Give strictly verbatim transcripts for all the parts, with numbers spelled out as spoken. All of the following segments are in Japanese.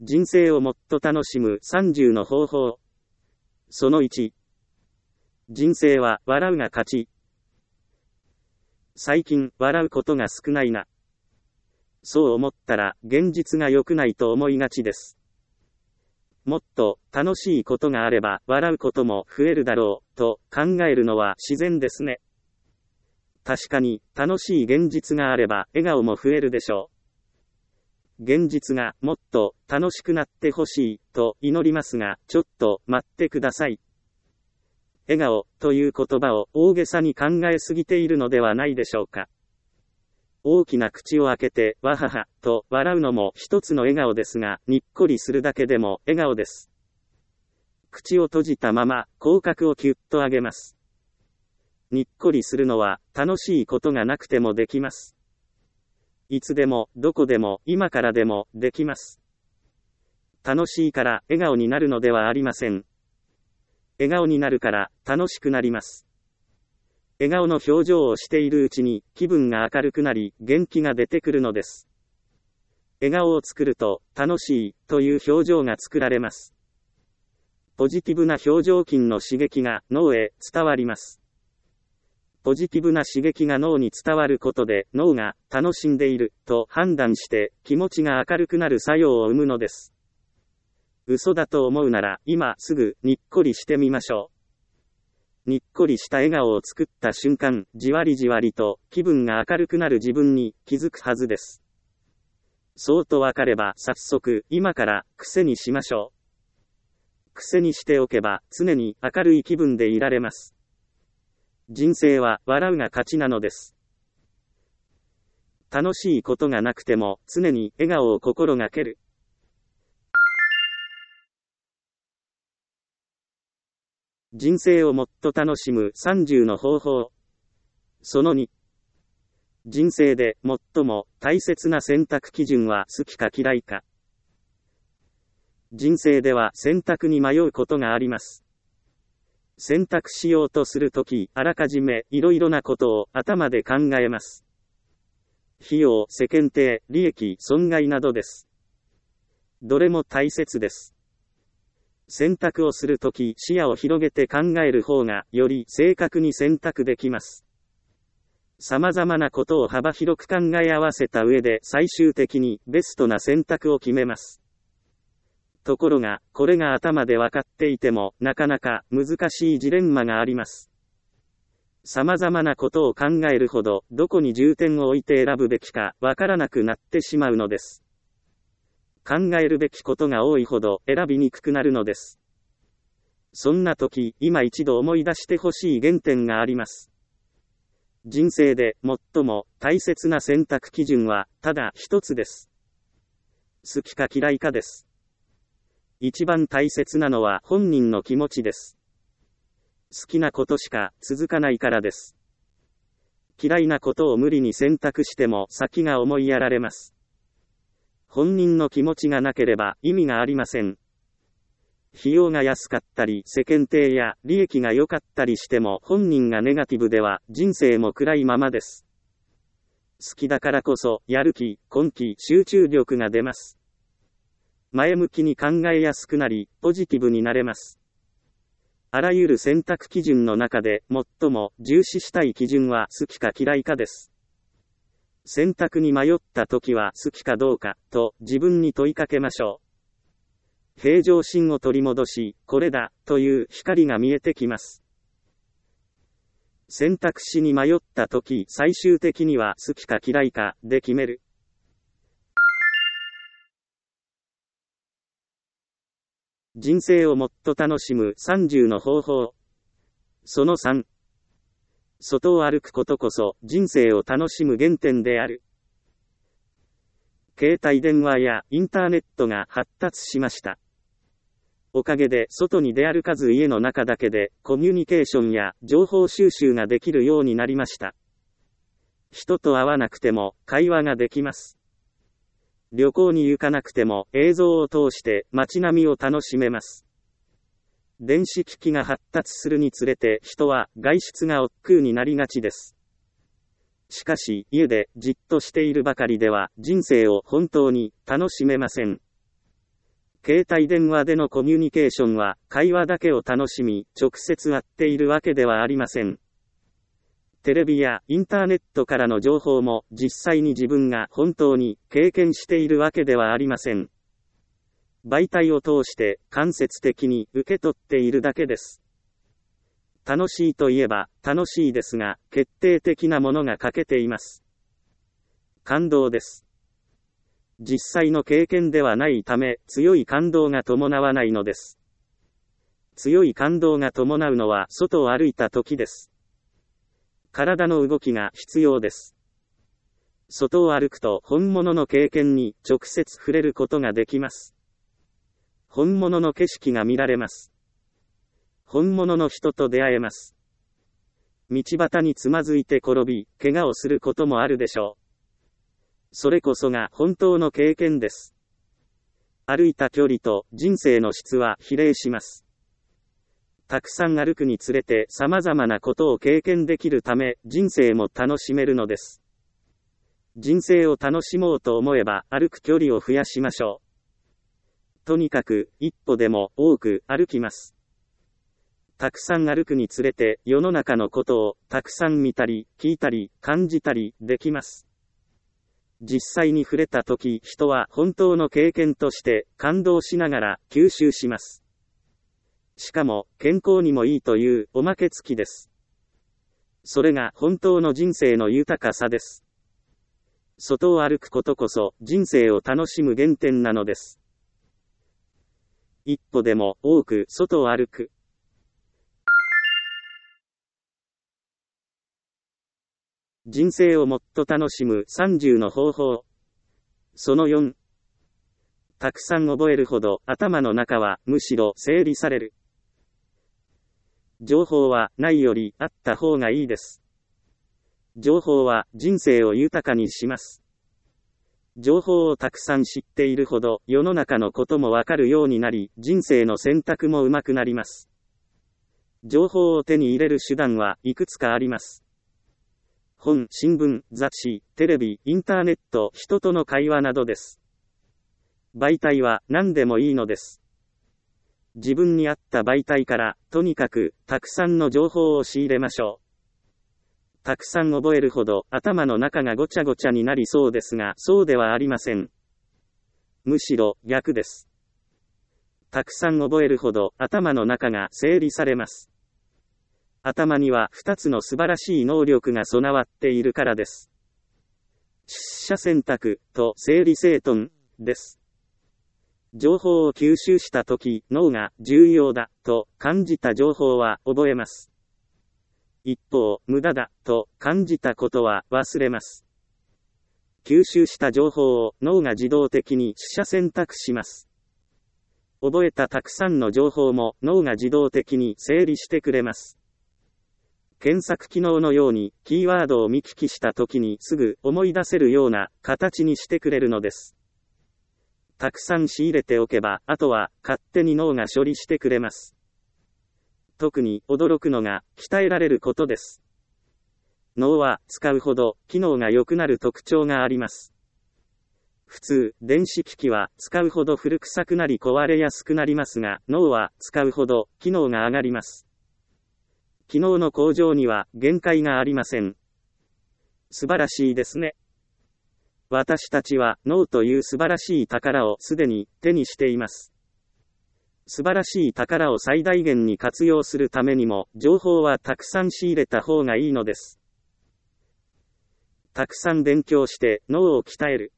人生をもっと楽しむさんじゅうの方法。そのいち。人生は笑うが勝ち。最近笑うことが少ないな。そう思ったら現実が良くないと思いがちです。もっと楽しいことがあれば笑うことも増えるだろうと考えるのは自然ですね。確かに楽しい現実があれば笑顔も増えるでしょう。現実がもっと楽しくなってほしいと祈りますが、ちょっと待ってください。笑顔という言葉を大げさに考えすぎているのではないでしょうか。大きな口を開けてわははと笑うのも一つの笑顔ですが、にっこりするだけでも笑顔です。口を閉じたまま口角をキュッと上げます。にっこりするのは楽しいことがなくてもできます。いつでもどこでも今からでもできます。楽しいから笑顔になるのではありません。笑顔になるから楽しくなります。笑顔の表情をしているうちに気分が明るくなり元気が出てくるのです。笑顔を作ると楽しいという表情が作られます。ポジティブな表情筋の刺激が脳へ伝わります。ポジティブな刺激が脳に伝わることで脳が楽しんでいると判断して気持ちが明るくなる作用を生むのです。嘘だと思うなら今すぐにっこりしてみましょう。にっこりした笑顔を作った瞬間、じわりじわりと気分が明るくなる自分に気づくはずです。そうとわかれば早速今から癖にしましょう。癖にしておけば常に明るい気分でいられます。人生は笑うが勝ちなのです。楽しいことがなくても常に笑顔を心がける。人生をもっと楽しむさんじゅうの方法。そのに。人生で最も大切な選択基準は好きか嫌いか。人生では選択に迷うことがあります。選択しようとするとき、あらかじめいろいろなことを頭で考えます。費用、世間体、利益、損害などです。どれも大切です。選択をするとき、視野を広げて考える方が、より正確に選択できます。様々なことを幅広く考え合わせた上で、最終的にベストな選択を決めます。ところが、これが頭で分かっていても、なかなか難しいジレンマがあります。様々なことを考えるほど、どこに重点を置いて選ぶべきか、わからなくなってしまうのです。考えるべきことが多いほど選びにくくなるのです。そんな時、今一度思い出してほしい原点があります。人生で最も大切な選択基準はただ一つです。好きか嫌いかです。一番大切なのは本人の気持ちです。好きなことしか続かないからです。嫌いなことを無理に選択しても先が思いやられます。本人の気持ちがなければ意味がありません。費用が安かったり世間体や利益が良かったりしても本人がネガティブでは人生も暗いままです。好きだからこそやる気、根気、集中力が出ます。前向きに考えやすくなりポジティブになれます。あらゆる選択基準の中で最も重視したい基準は好きか嫌いかです。選択に迷った時は好きかどうかと自分に問いかけましょう。平常心を取り戻し、これだという光が見えてきます。選択肢に迷った時、最終的には好きか嫌いかで決める。人生をもっと楽しむさんじゅうの方法。そのさん。外を歩くことこそ人生を楽しむ原点である。携帯電話やインターネットが発達しました。おかげで外に出歩かず家の中だけでコミュニケーションや情報収集ができるようになりました。人と会わなくても会話ができます。旅行に行かなくても映像を通して街並みを楽しめます。電子機器が発達するにつれて人は外出が億劫になりがちです。しかし家でじっとしているばかりでは人生を本当に楽しめません。 携帯電話でのコミュニケーションは会話だけを楽しみ、直接会っているわけではありません。テレビやインターネットからの情報も実際に自分が本当に経験しているわけではありません。媒体を通して間接的に受け取っているだけです。楽しいといえば楽しいですが、決定的なものが欠けています。感動です。実際の経験ではないため、強い感動が伴わないのです。強い感動が伴うのは外を歩いた時です。体の動きが必要です。外を歩くと本物の経験に直接触れることができます。本物の景色が見られます。本物の人と出会えます。道端につまずいて転び、怪我をすることもあるでしょう。それこそが本当の経験です。歩いた距離と人生の質は比例します。たくさん歩くにつれて様々なことを経験できるため、人生も楽しめるのです。人生を楽しもうと思えば歩く距離を増やしましょう。とにかく一歩でも多く歩きます。たくさん歩くにつれて世の中のことをたくさん見たり聞いたり感じたりできます。実際に触れたとき、人は本当の経験として感動しながら吸収します。しかも健康にもいいというおまけ付きです。それが本当の人生の豊かさです。外を歩くことこそ人生を楽しむ原点なのです。一歩でも多く外を歩く。人生をもっと楽しむさんじゅうの方法。そのよん。たくさん覚えるほど頭の中はむしろ整理される。情報はないよりあった方がいいです。情報は人生を豊かにします。情報をたくさん知っているほど世の中のこともわかるようになり、人生の選択も上手くなります。情報を手に入れる手段はいくつかあります。本、新聞、雑誌、テレビ、インターネット、人との会話などです。媒体は何でもいいのです。自分に合った媒体から、とにかく、たくさんの情報を仕入れましょう。たくさん覚えるほど、頭の中がごちゃごちゃになりそうですが、そうではありません。むしろ、逆です。たくさん覚えるほど、頭の中が整理されます。頭にはふたつの素晴らしい能力が備わっているからです。出社選択と整理整頓です。情報を吸収したとき、脳が重要だと感じた情報は覚えます。一方、無駄だと感じたことは忘れます。吸収した情報を脳が自動的に取捨選択します。覚えたたくさんの情報も脳が自動的に整理してくれます。検索機能のようにキーワードを見聞きしたときにすぐ思い出せるような形にしてくれるのです。たくさん仕入れておけば、あとは勝手に脳が処理してくれます。特に驚くのが鍛えられることです。脳は使うほど機能が良くなる特徴があります。普通、電子機器は使うほど古臭くなり壊れやすくなりますが、脳は使うほど機能が上がります。機能の向上には限界がありません。素晴らしいですね。私たちは脳という素晴らしい宝をすでに手にしています。素晴らしい宝を最大限に活用するためにも、情報はたくさん仕入れた方がいいのです。たくさん勉強して脳を鍛える。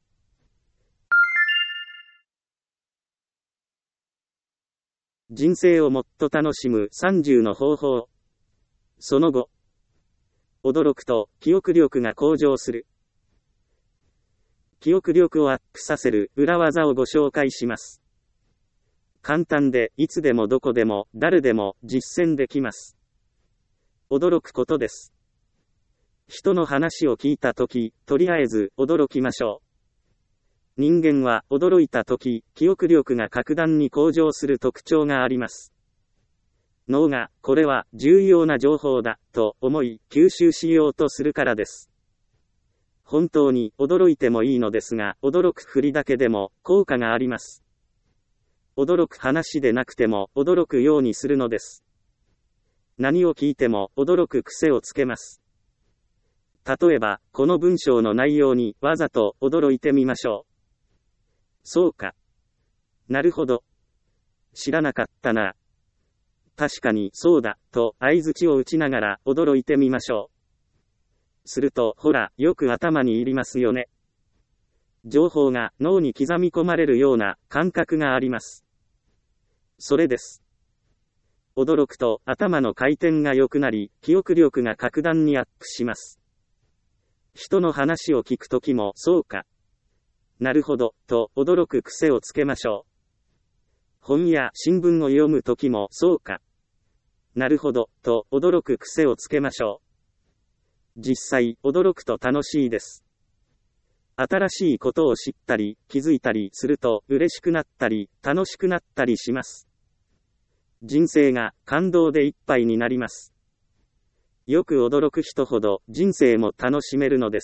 人生をもっと楽しむさんじゅうの方法。その後、驚くと記憶力が向上する。記憶力をアップさせる裏技をご紹介します。簡単でいつでもどこでも誰でも実践できます。驚くことです。人の話を聞いたとき、とりあえず驚きましょう。人間は驚いたとき、記憶力が格段に向上する特徴があります。脳がこれは重要な情報だと思い吸収しようとするからです。本当に驚いてもいいのですが、驚くふりだけでも効果があります。 驚く話でなくても驚くようにするのです。何を聞いても驚く癖をつけます。例えば、この文章の内容にわざと驚いてみましょう。そうか。なるほど。知らなかったな。確かにそうだ、と相槌を打ちながら驚いてみましょう。すると、ほら、よく頭に入りますよね。情報が脳に刻み込まれるような感覚があります。それです。驚くと頭の回転が良くなり、記憶力が格段にアップします。人の話を聞くときも、そうか。なるほど、と驚く癖をつけましょう。本や新聞を読むときも、そうか。なるほど、と驚く癖をつけましょう。実際、驚くと楽しいです。新しいことを知ったり、気づいたりすると嬉しくなったり、楽しくなったりします。人生が感動でいっぱいになります。よく驚く人ほど人生も楽しめるのです。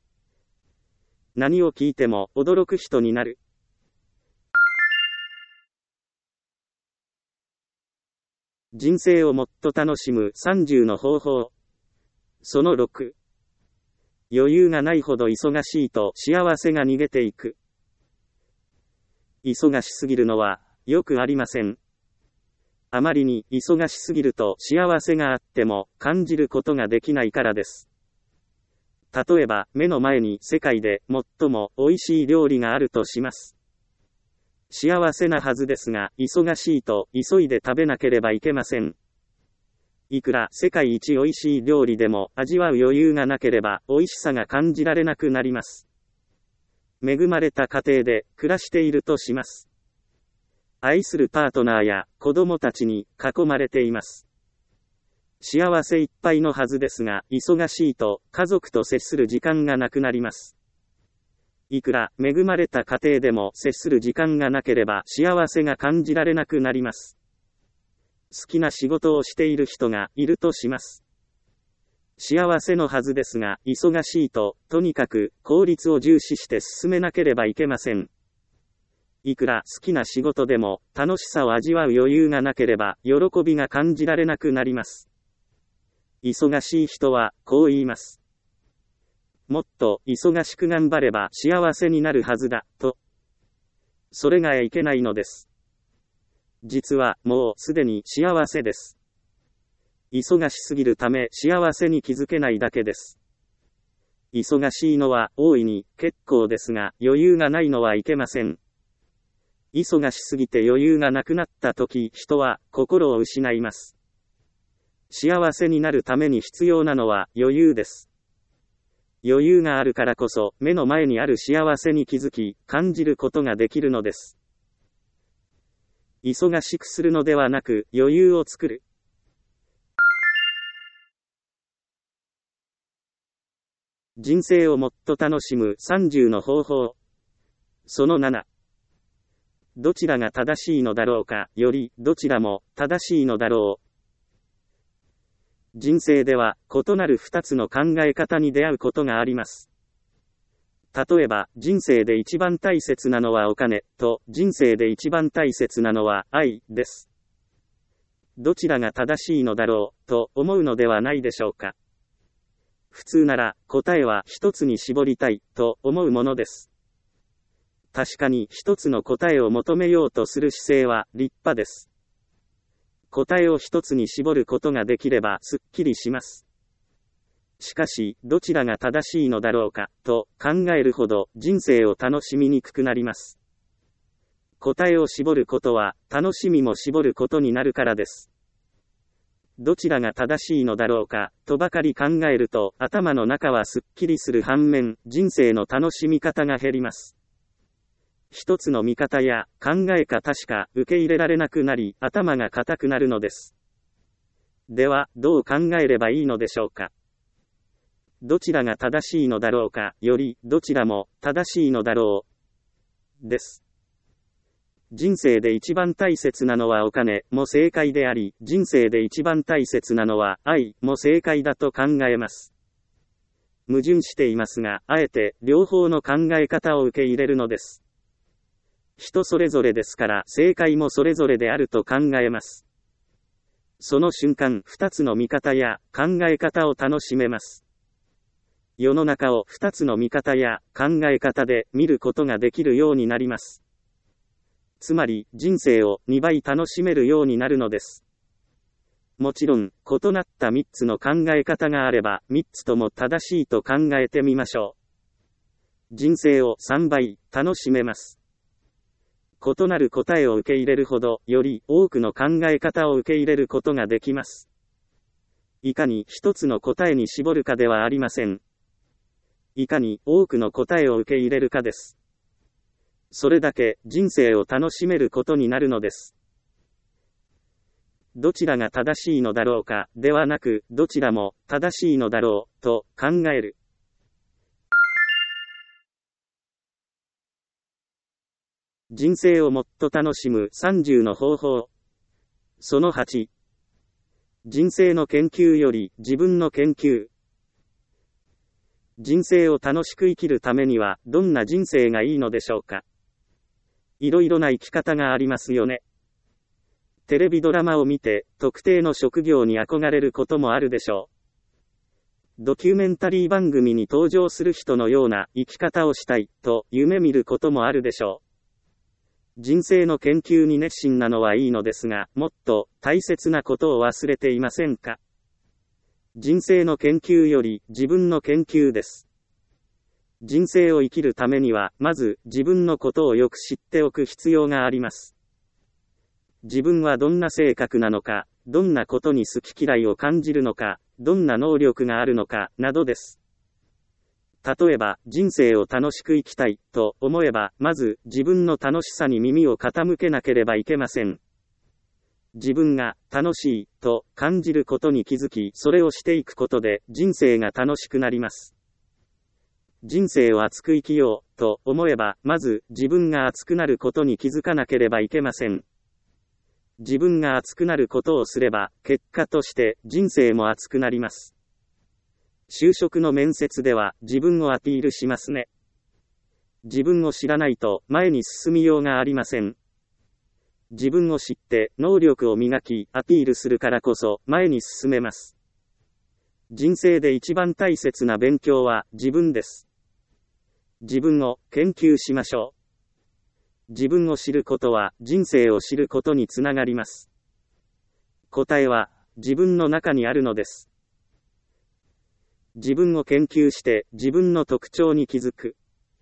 何を聞いても驚く人になる。人生をもっと楽しむさんじゅうの方法。そのろく。余裕がないほど忙しいと幸せが逃げていく。忙しすぎるのはよくありません。あまりに忙しすぎると幸せがあっても感じることができないからです。例えば目の前に世界で最も美味しい料理があるとします。幸せなはずですが、忙しいと急いで食べなければいけません。いくら世界一美味しい料理でも味わう余裕がなければ美味しさが感じられなくなります。恵まれた家庭で暮らしているとします。愛するパートナーや子供たちに囲まれています。幸せいっぱいのはずですが、忙しいと家族と接する時間がなくなります。いくら恵まれた家庭でも接する時間がなければ幸せが感じられなくなります。好きな仕事をしている人がいるとします。幸せのはずですが、忙しいと、とにかく効率を重視して進めなければいけません。いくら好きな仕事でも、楽しさを味わう余裕がなければ、喜びが感じられなくなります。忙しい人は、こう言います。もっと忙しく頑張れば幸せになるはずだ、と。それがいけないのです。実はもうすでに幸せです。忙しすぎるため幸せに気づけないだけです。忙しいのは大いに結構ですが、余裕がないのはいけません。忙しすぎて余裕がなくなった時、人は心を失います。幸せになるために必要なのは余裕です。余裕があるからこそ目の前にある幸せに気づき、感じることができるのです。忙しくするのではなく、余裕を作る。人生をもっと楽しむさんじゅうの方法。そのなな。どちらが正しいのだろうか、より、どちらも正しいのだろう。人生では、異なる二つの考え方に出会うことがあります。例えば、人生で一番大切なのはお金、と、人生で一番大切なのは愛です。どちらが正しいのだろう、と思うのではないでしょうか。普通なら、答えは一つに絞りたい、と思うものです。確かに一つの答えを求めようとする姿勢は立派です。答えを一つに絞ることができればすっきりします。しかし、どちらが正しいのだろうか、と考えるほど人生を楽しみにくくなります。答えを絞ることは、楽しみも絞ることになるからです。どちらが正しいのだろうか、とばかり考えると、頭の中はすっきりする反面、人生の楽しみ方が減ります。一つの見方や考え方しか受け入れられなくなり、頭が固くなるのです。では、どう考えればいいのでしょうか。どちらが正しいのだろうか、より、どちらも正しいのだろう。です。人生で一番大切なのはお金も正解であり、人生で一番大切なのは愛も正解だと考えます。矛盾していますが、あえて両方の考え方を受け入れるのです。 人それぞれですから正解もそれぞれであると考えます。その瞬間、二つの見方や考え方を楽しめます。世の中を二つの見方や考え方で見ることができるようになります。つまり、人生をにばい楽しめるようになるのです。もちろん、異なった三つの考え方があれば、三つとも正しいと考えてみましょう。人生を三倍楽しめます。異なる答えを受け入れるほど、より多くの考え方を受け入れることができます。いかに一つの答えに絞るかではありません。いかに多くの答えを受け入れるかです。それだけ人生を楽しめることになるのです。どちらが正しいのだろうか、ではなく、どちらも正しいのだろう、と考える。人生をもっと楽しむさんじゅうの方法。そのはち。人生の研究より自分の研究。人生を楽しく生きるためには、どんな人生がいいのでしょうか。いろいろな生き方がありますよね。テレビドラマを見て、特定の職業に憧れることもあるでしょう。ドキュメンタリー番組に登場する人のような生き方をしたい、と夢見ることもあるでしょう。人生の研究に熱心なのはいいのですが、もっと大切なことを忘れていませんか？人生の研究より自分の研究です。人生を生きるためには、まず自分のことをよく知っておく必要があります。自分はどんな性格なのか、どんなことに好き嫌いを感じるのか、どんな能力があるのか、などです。例えば、人生を楽しく生きたい、と思えば、まず自分の楽しさに耳を傾けなければいけません。自分が楽しい、と感じることに気づき、それをしていくことで、人生が楽しくなります。人生を熱く生きよう、と思えば、まず自分が熱くなることに気づかなければいけません。自分が熱くなることをすれば、結果として人生も熱くなります。就職の面接では自分をアピールしますね。自分を知らないと前に進みようがありません。自分を知って能力を磨きアピールするからこそ前に進めます。人生で一番大切な勉強は自分です。自分を研究しましょう。自分を知ることは人生を知ることにつながります。答えは自分の中にあるのです。自分を研究して自分の特徴に気づく。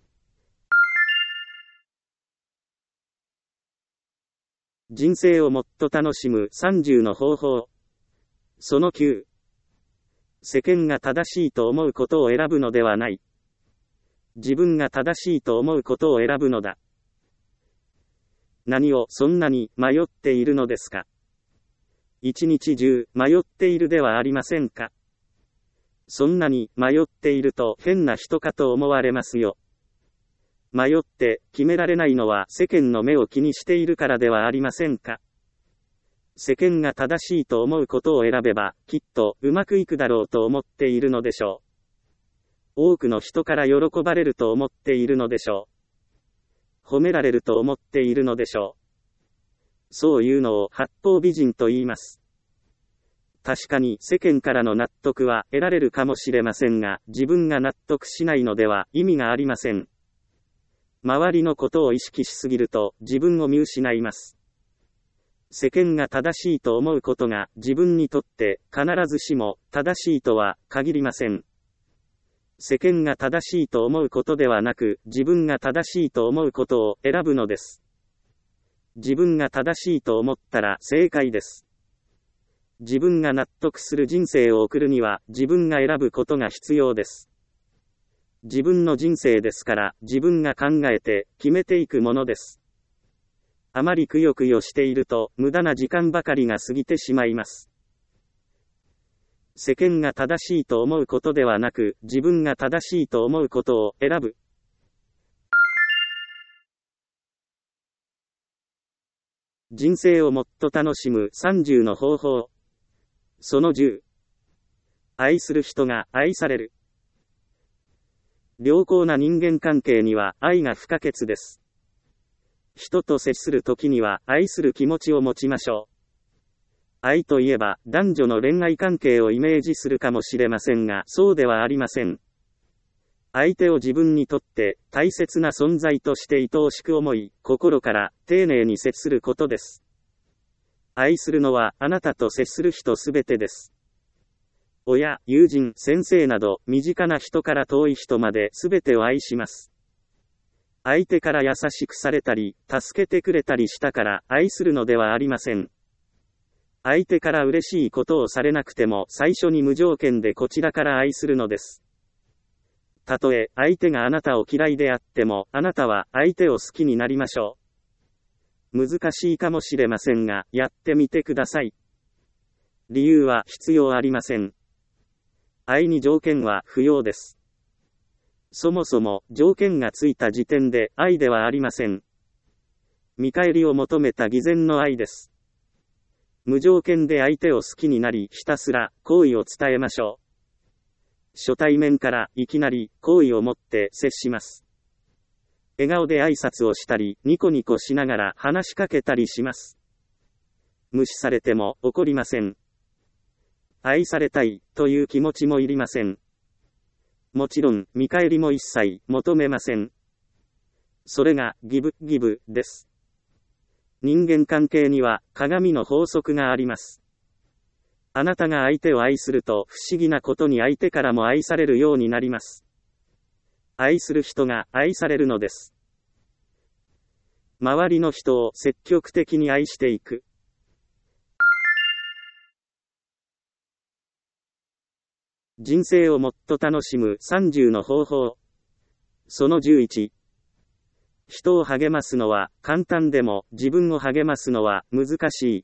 人生をもっと楽しむさんじゅうの方法。そのきゅう。世間が正しいと思うことを選ぶのではない。自分が正しいと思うことを選ぶのだ。何をそんなに迷っているのですか？一日中迷っているではありませんか？そんなに迷っていると変な人かと思われますよ。迷って決められないのは世間の目を気にしているからではありませんか？世間が正しいと思うことを選べば、きっとうまくいくだろうと思っているのでしょう。多くの人から喜ばれると思っているのでしょう。褒められると思っているのでしょう。そういうのを八方美人と言います。確かに世間からの納得は得られるかもしれませんが、自分が納得しないのでは意味がありません。周りのことを意識しすぎると自分を見失います。世間が正しいと思うことが自分にとって必ずしも正しいとは限りません。世間が正しいと思うことではなく、自分が正しいと思うことを選ぶのです。自分が正しいと思ったら正解です。自分が納得する人生を送るには自分が選ぶことが必要です。自分の人生ですから自分が考えて決めていくものです。あまりくよくよしていると無駄な時間ばかりが過ぎてしまいます。世間が正しいと思うことではなく、自分が正しいと思うことを選ぶ。人生をもっと楽しむさんじゅうの方法。そのじゅう。愛する人が愛される。良好な人間関係には愛が不可欠です。 人と接するときには愛する気持ちを持ちましょう。愛といえば男女の恋愛関係をイメージするかもしれませんが、そうではありません。相手を自分にとって大切な存在として愛おしく思い、心から丁寧に接することです。愛するのはあなたと接する人すべてです。親、友人、先生など身近な人から遠い人まで全てを愛します。相手から優しくされたり、助けてくれたりしたから愛するのではありません。相手から嬉しいことをされなくても最初に無条件でこちらから愛するのです。たとえ相手があなたを嫌いであっても、あなたは相手を好きになりましょう。難しいかもしれませんが、やってみてください。理由は必要ありません。愛に条件は不要です。そもそも条件がついた時点で愛ではありません。見返りを求めた偽善の愛です。無条件で相手を好きになり、ひたすら好意を伝えましょう。初対面からいきなり好意を持って接します。笑顔で挨拶をしたり、ニコニコしながら話しかけたりします。無視されても怒りません。愛されたいという気持ちもいりません。もちろん見返りも一切求めません。それがギブギブです。人間関係には鏡の法則があります。あなたが相手を愛すると不思議なことに相手からも愛されるようになります。愛する人が愛されるのです。周りの人を積極的に愛していく。人生をもっと楽しむさんじゅうの方法。そのじゅういち。人を励ますのは簡単でも自分を励ますのは難しい。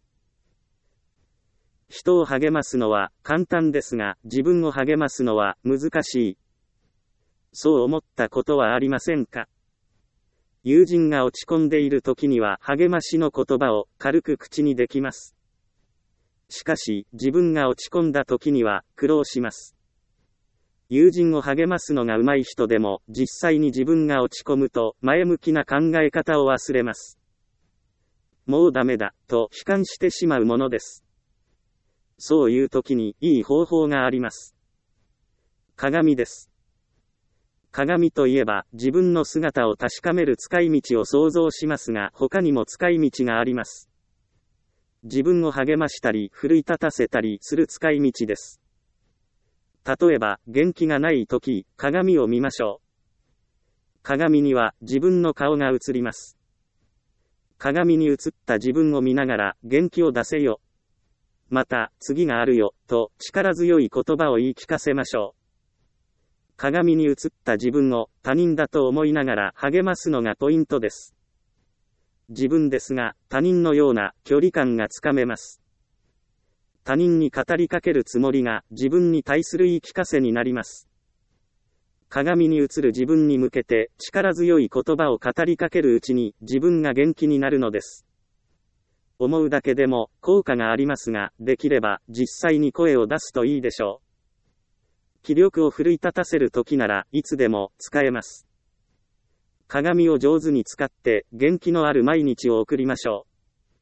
人を励ますのは簡単ですが自分を励ますのは難しい。そう思ったことはありませんか？友人が落ち込んでいる時には励ましの言葉を軽く口にできます。しかし自分が落ち込んだ時には苦労します。友人を励ますのが上手い人でも実際に自分が落ち込むと前向きな考え方を忘れます。もうダメだと悲観してしまうものです。そういう時にいい方法があります。鏡です。鏡といえば自分の姿を確かめる使い道を想像しますが、他にも使い道があります。自分を励ましたり奮い立たせたりする使い道です。例えば元気がない時、鏡を見ましょう。鏡には自分の顔が映ります。鏡に映った自分を見ながら元気を出せよ。また次があるよと力強い言葉を言い聞かせましょう。鏡に映った自分を他人だと思いながら励ますのがポイントです。自分ですが他人のような距離感がつかめます。他人に語りかけるつもりが自分に対する言い聞かせになります。鏡に映る自分に向けて力強い言葉を語りかけるうちに自分が元気になるのです。思うだけでも効果がありますが、できれば実際に声を出すといいでしょう。気力を奮い立たせるときならいつでも使えます。鏡を上手に使って元気のある毎日を送りましょう。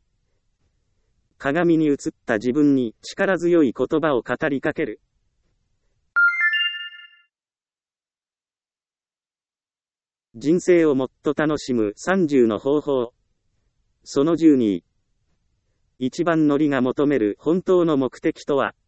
鏡に映った自分に力強い言葉を語りかける。人生をもっと楽しむさんじゅうの方法。そのじゅうに。一番乗りが求める本当の目的とは。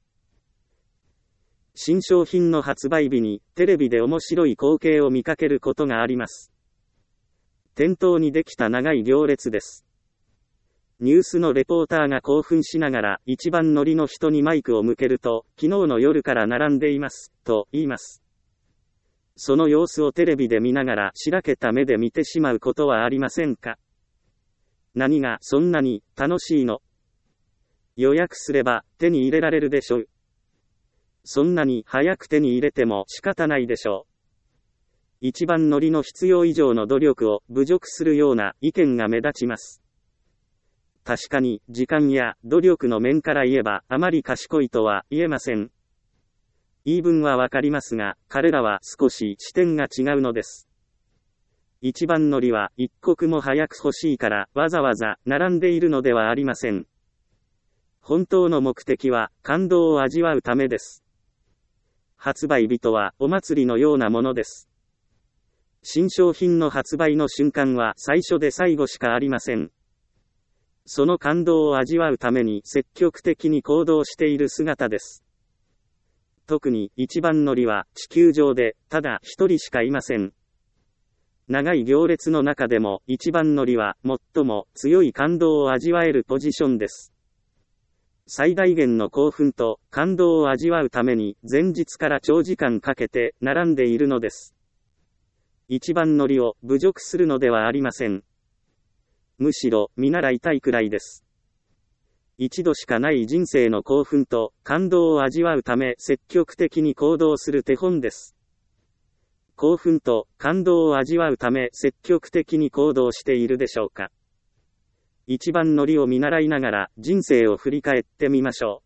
新商品の発売日にテレビで面白い光景を見かけることがあります。店頭にできた長い行列です。ニュースのレポーターが興奮しながら一番乗りの人にマイクを向けると、昨日の夜から並んでいます、と言います。その様子をテレビで見ながらしらけた目で見てしまうことはありませんか？何がそんなに楽しいの？予約すれば手に入れられるでしょう。そんなに早く手に入れても仕方ないでしょう。一番乗りの必要以上の努力を侮辱するような意見が目立ちます。確かに時間や努力の面から言えばあまり賢いとは言えません。言い分はわかりますが、彼らは少し視点が違うのです。 一番乗りは一刻も早く欲しいからわざわざ並んでいるのではありません。本当の目的は感動を味わうためです。発売日とはお祭りのようなものです。新商品の発売の瞬間は最初で最後しかありません。その感動を味わうために積極的に行動している姿です。特に一番乗りは地球上でただ一人しかいません。長い行列の中でも一番乗りは最も強い感動を味わえるポジションです。最大限の興奮と感動を味わうために前日から長時間かけて並んでいるのです。一番乗りを侮辱するのではありません。むしろ見習いたいくらいです。一度しかない人生の興奮と感動を味わうため積極的に行動する手本です。興奮と感動を味わうため積極的に行動しているでしょうか。一番乗りを見習いながら人生を振り返ってみましょう。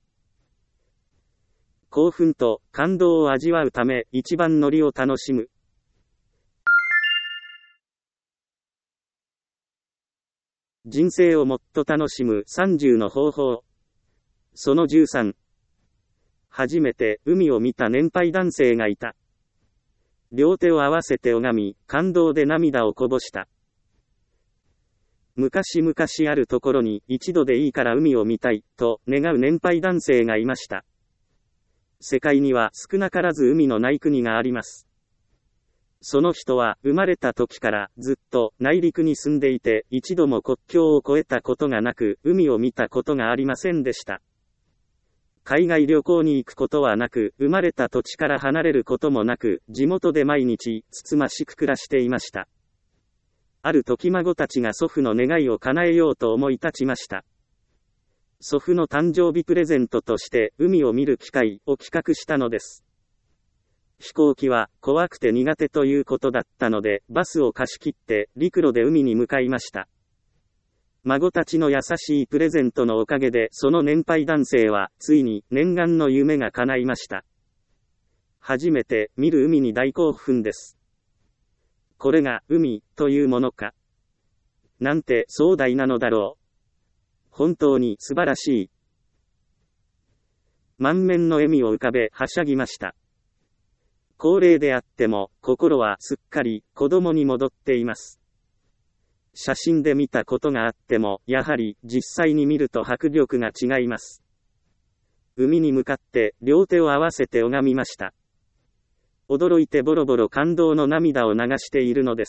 興奮と感動を味わうため一番乗りを楽しむ。人生をもっと楽しむさんじゅうの方法。そのじゅうさん。初めて海を見た年配男性がいた。両手を合わせて拝み、感動で涙をこぼした。昔々あるところに一度でいいから海を見たい、と願う年配男性がいました。世界には少なからず海のない国があります。その人は生まれた時からずっと内陸に住んでいて一度も国境を越えたことがなく海を見たことがありませんでした。海外旅行に行くことはなく生まれた土地から離れることもなく地元で毎日つつましく暮らしていました。ある時孫たちが祖父の願いを叶えようと思い立ちました。祖父の誕生日プレゼントとして海を見る機会を企画したのです。飛行機は怖くて苦手ということだったのでバスを貸し切って陸路で海に向かいました。孫たちの優しいプレゼントのおかげでその年配男性はついに念願の夢が叶いました。初めて見る海に大興奮です。これが海というものか。なんて壮大なのだろう。本当に素晴らしい。満面の笑みを浮かべはしゃぎました。高齢であっても心はすっかり子供に戻っています。写真で見たことがあってもやはり実際に見ると迫力が違います。海に向かって両手を合わせて拝みました。驚いてボロボロ感動の涙を流しているのです。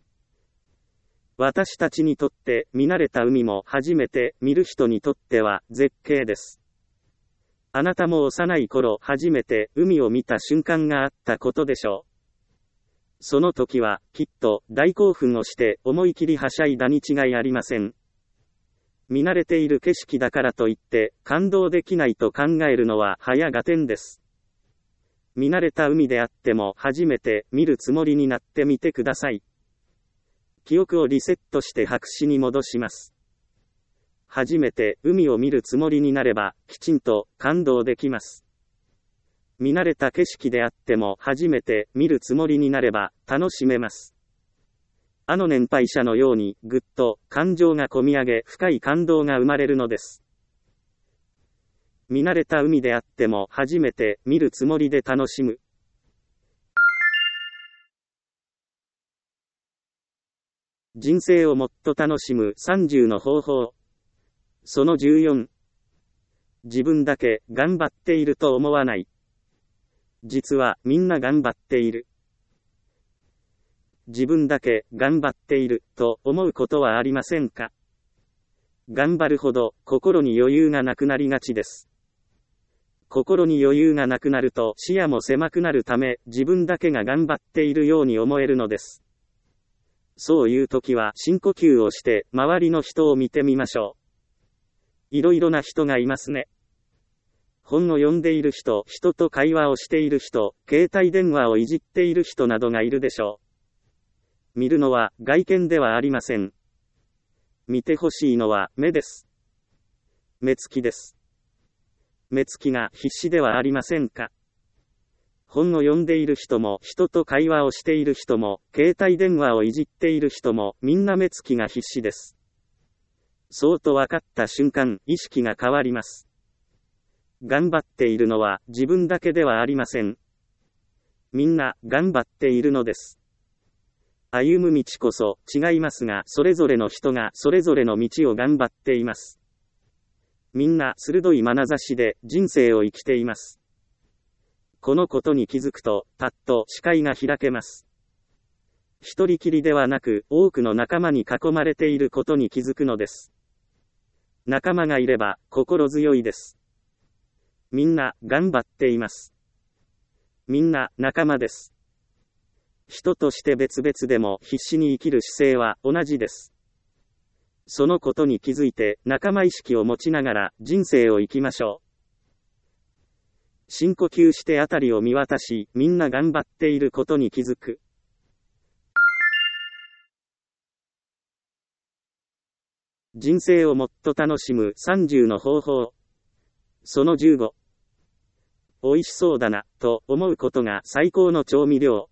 私たちにとって見慣れた海も初めて見る人にとっては絶景です。あなたも幼い頃初めて海を見た瞬間があったことでしょう。その時はきっと大興奮をして思い切りはしゃいだに違いありません。見慣れている景色だからといって感動できないと考えるのは早合点です。見慣れた海であっても初めて見るつもりになってみてください。記憶をリセットして白紙に戻します。初めて海を見るつもりになればきちんと感動できます。見慣れた景色であっても初めて見るつもりになれば楽しめます。あの年配者のようにぐっと感情がこみ上げ深い感動が生まれるのです。見慣れた海であっても初めて見るつもりで楽しむ。人生をもっと楽しむさんじゅうの方法。そのじゅうよん。自分だけ頑張っていると思わない。実はみんな頑張っている。自分だけ頑張っていると思うことはありませんか？頑張るほど心に余裕がなくなりがちです。心に余裕がなくなると視野も狭くなるため自分だけが頑張っているように思えるのです。そういう時は深呼吸をして周りの人を見てみましょう。いろいろな人がいますね。本を読んでいる人、人と会話をしている人、携帯電話をいじっている人などがいるでしょう。見るのは外見ではありません。見てほしいのは目です。目つきです。目つきが必死ではありませんか？ 本を読んでいる人も、人と会話をしている人も、携帯電話をいじっている人も、みんな目つきが必死です。そうと分かった瞬間、意識が変わります。頑張っているのは自分だけではありません。みんな頑張っているのです。歩む道こそ違いますが、それぞれの人がそれぞれの道を頑張っています。みんな鋭い眼差しで人生を生きています。このことに気づくと、パッと視界が開けます。一人きりではなく、多くの仲間に囲まれていることに気づくのです。仲間がいれば心強いです。みんな頑張っています。みんな仲間です。人として別々でも必死に生きる姿勢は同じです。そのことに気づいて仲間意識を持ちながら人生を生きましょう。深呼吸してあたりを見渡し、みんな頑張っていることに気づく。人生をもっと楽しむさんじゅうの方法。そのじゅうご。美味しそうだな、と思うことが最高の調味料。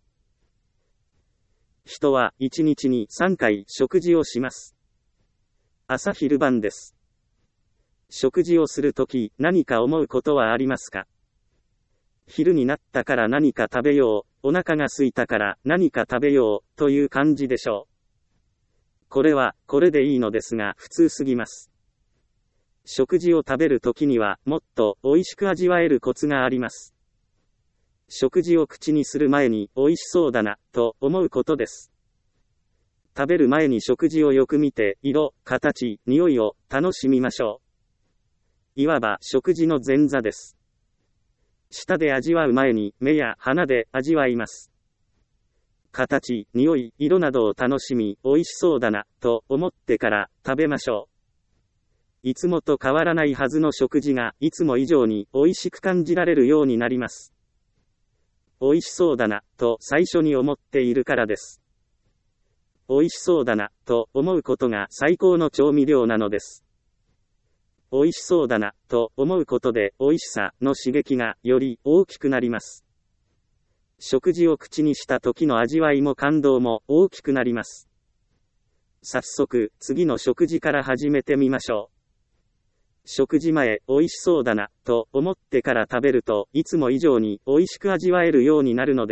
人はいちにちにさんかい食事をします。朝昼晩です。食事をするとき何か思うことはありますか？昼になったから何か食べよう、お腹が空いたから何か食べよう、という感じでしょう。これは、これでいいのですが、普通すぎます。食事を食べるときには、もっと美味しく味わえるコツがあります。食事を口にする前に、美味しそうだな、と思うことです。食べる前に食事をよく見て、色、形、匂いを楽しみましょう。いわば食事の前座です。舌で味わう前に目や鼻で味わいます。形、匂い、色などを楽しみ、美味しそうだな、と思ってから食べましょう。いつもと変わらないはずの食事が、いつも以上に美味しく感じられるようになります。美味しそうだな、と最初に思っているからです。美味しそうだな、と思うことが最高の調味料なのです。美味しそうだな、と思うことで、美味しさの刺激がより大きくなります。食事を口にした時の味わいも感動も大きくなります。早速、次の食事から始めてみましょう。食事前、美味しそうだな、と思ってから食べると、いつも以上に美味しく味わえるようになるのです。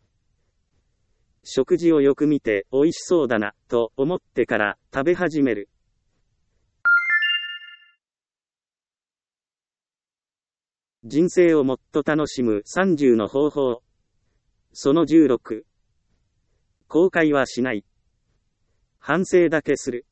食事をよく見て、美味しそうだな、と思ってから食べ始める。人生をもっと楽しむさんじゅうの方法。そのじゅうろく。後悔はしない。反省だけする。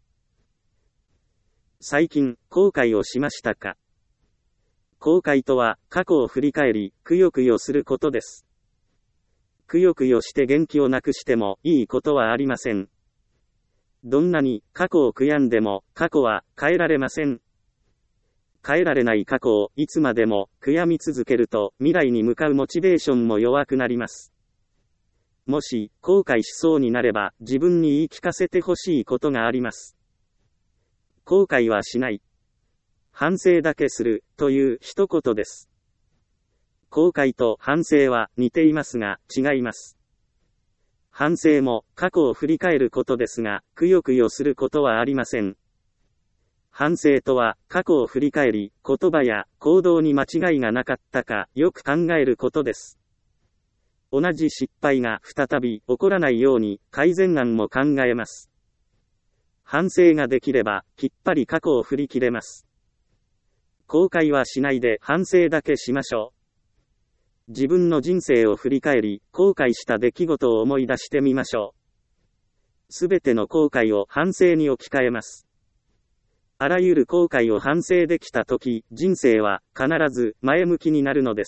最近、後悔をしましたか？後悔とは、過去を振り返り、くよくよすることです。くよくよして元気をなくしても、いいことはありません。どんなに、過去を悔やんでも、過去は、変えられません。変えられない過去をいつまでも悔やみ続けると未来に向かうモチベーションも弱くなります。もし後悔しそうになれば自分に言い聞かせてほしいことがあります。後悔はしない。反省だけするという一言です。後悔と反省は似ていますが違います。反省も過去を振り返ることですが、くよくよすることはありません。反省とは、過去を振り返り、言葉や行動に間違いがなかったか、よく考えることです。同じ失敗が再び起こらないように、改善案も考えます。反省ができれば、きっぱり過去を振り切れます。後悔はしないで反省だけしましょう。自分の人生を振り返り、後悔した出来事を思い出してみましょう。すべての後悔を反省に置き換えます。あらゆる後悔を反省できたとき、人生は必ず前向きになるのです。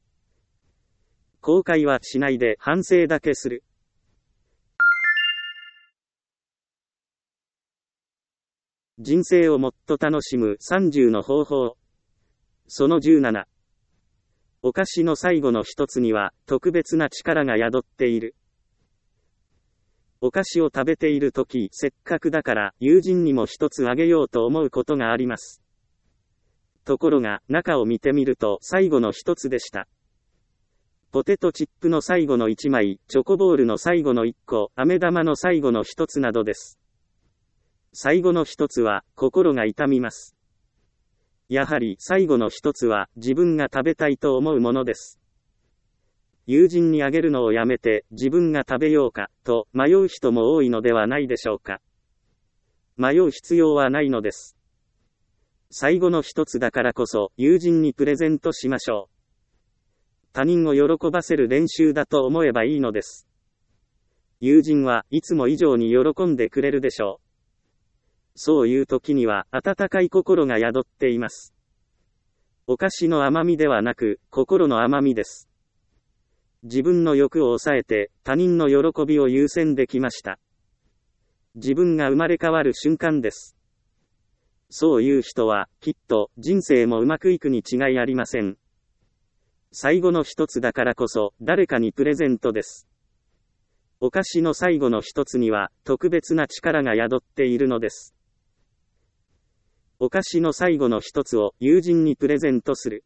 後悔はしないで反省だけする。人生をもっと楽しむさんじゅうの方法。そのじゅうなな。お菓子の最後の一つには特別な力が宿っている。お菓子を食べているとき、せっかくだから友人にも一つあげようと思うことがあります。ところが、中を見てみると最後の一つでした。 ポテトチップの最後のいちまい、チョコボールの最後のいっこ、飴玉の最後のひとつなどです。最後のひとつは、心が痛みます。やはり最後のひとつは、自分が食べたいと思うものです。友人にあげるのをやめて、自分が食べようか、と迷う人も多いのではないでしょうか。迷う必要はないのです。最後の一つだからこそ、友人にプレゼントしましょう。他人を喜ばせる練習だと思えばいいのです。友人はいつも以上に喜んでくれるでしょう。そういう時には、温かい心が宿っています。お菓子の甘みではなく、心の甘みです。自分の欲を抑えて、他人の喜びを優先できました。自分が生まれ変わる瞬間です。そういう人は、きっと、人生もうまくいくに違いありません。最後の一つだからこそ、誰かにプレゼントです。お菓子の最後の一つには、特別な力が宿っているのです。お菓子の最後の一つを友人にプレゼントする。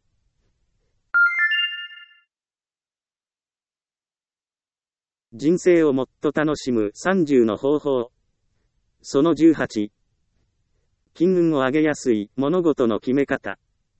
人生をもっと楽しむさんじゅうの方法。そのじゅうはち。金運を上げやすい物事の決め方。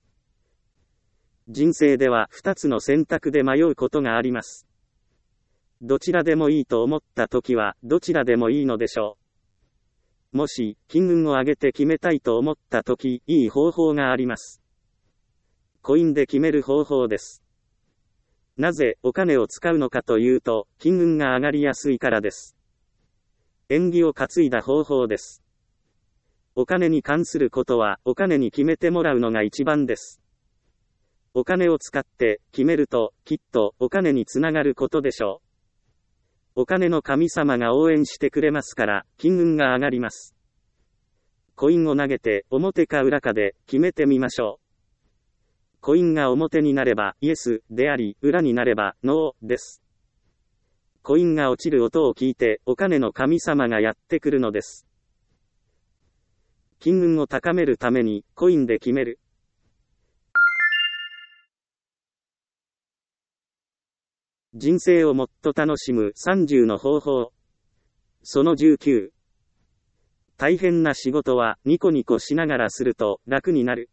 人生ではふたつの選択で迷うことがあります。どちらでもいいと思ったときは、どちらでもいいのでしょう。もし、金運を上げて決めたいと思ったとき、いい方法があります。コインで決める方法です。なぜお金を使うのかというと、金運が上がりやすいからです。縁起を担いだ方法です。お金に関することは、お金に決めてもらうのが一番です。お金を使って決めると、きっとお金につながることでしょう。お金の神様が応援してくれますから、金運が上がります。コインを投げて、表か裏かで決めてみましょう。コインが表になれば、イエスであり、裏になれば、ノーです。コインが落ちる音を聞いて、お金の神様がやってくるのです。金運を高めるために、コインで決める。人生をもっと楽しむさんじゅうの方法。そのじゅうきゅう。大変な仕事はニコニコしながらすると楽になる。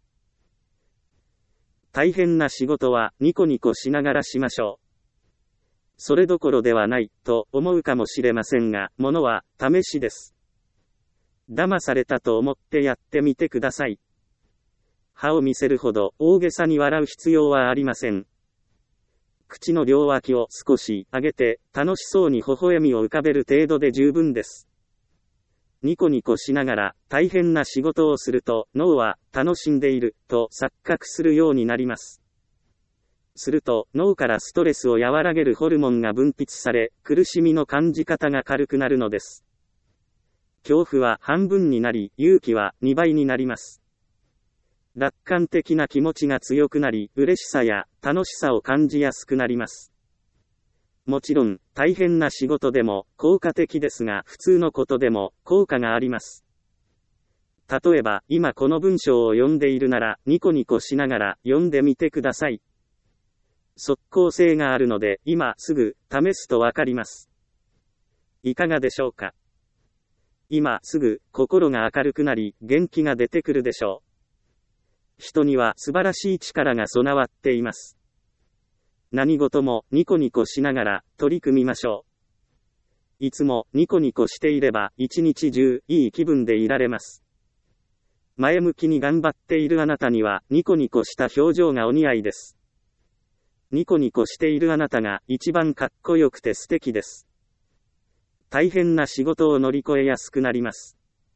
大変な仕事はニコニコしながらしましょう。それどころではないと思うかもしれませんが、ものは試しです。騙されたと思ってやってみてください。歯を見せるほど大げさに笑う必要はありません。口の両脇を少し上げて、楽しそうに微笑みを浮かべる程度で十分です。ニコニコしながら、大変な仕事をすると、脳は、楽しんでいる、と錯覚するようになります。すると、脳からストレスを和らげるホルモンが分泌され、苦しみの感じ方が軽くなるのです。恐怖は半分になり、勇気はにばいになります。楽観的な気持ちが強くなり、嬉しさや楽しさを感じやすくなります。もちろん、大変な仕事でも効果的ですが、普通のことでも効果があります。例えば、今この文章を読んでいるなら、ニコニコしながら読んでみてください。即効性があるので、今すぐ試すとわかります。いかがでしょうか。今すぐ心が明るくなり、元気が出てくるでしょう。人には素晴らしい力が備わっています。何事もニコニコしながら取り組みましょう。いつもニコニコしていれば一日中いい気分でいられます。前向きに頑張っているあなたにはニコニコした表情がお似合いです。ニコニコしているあなたが一番かっこよくて素敵です。大変な仕事を乗り越えやすくなります。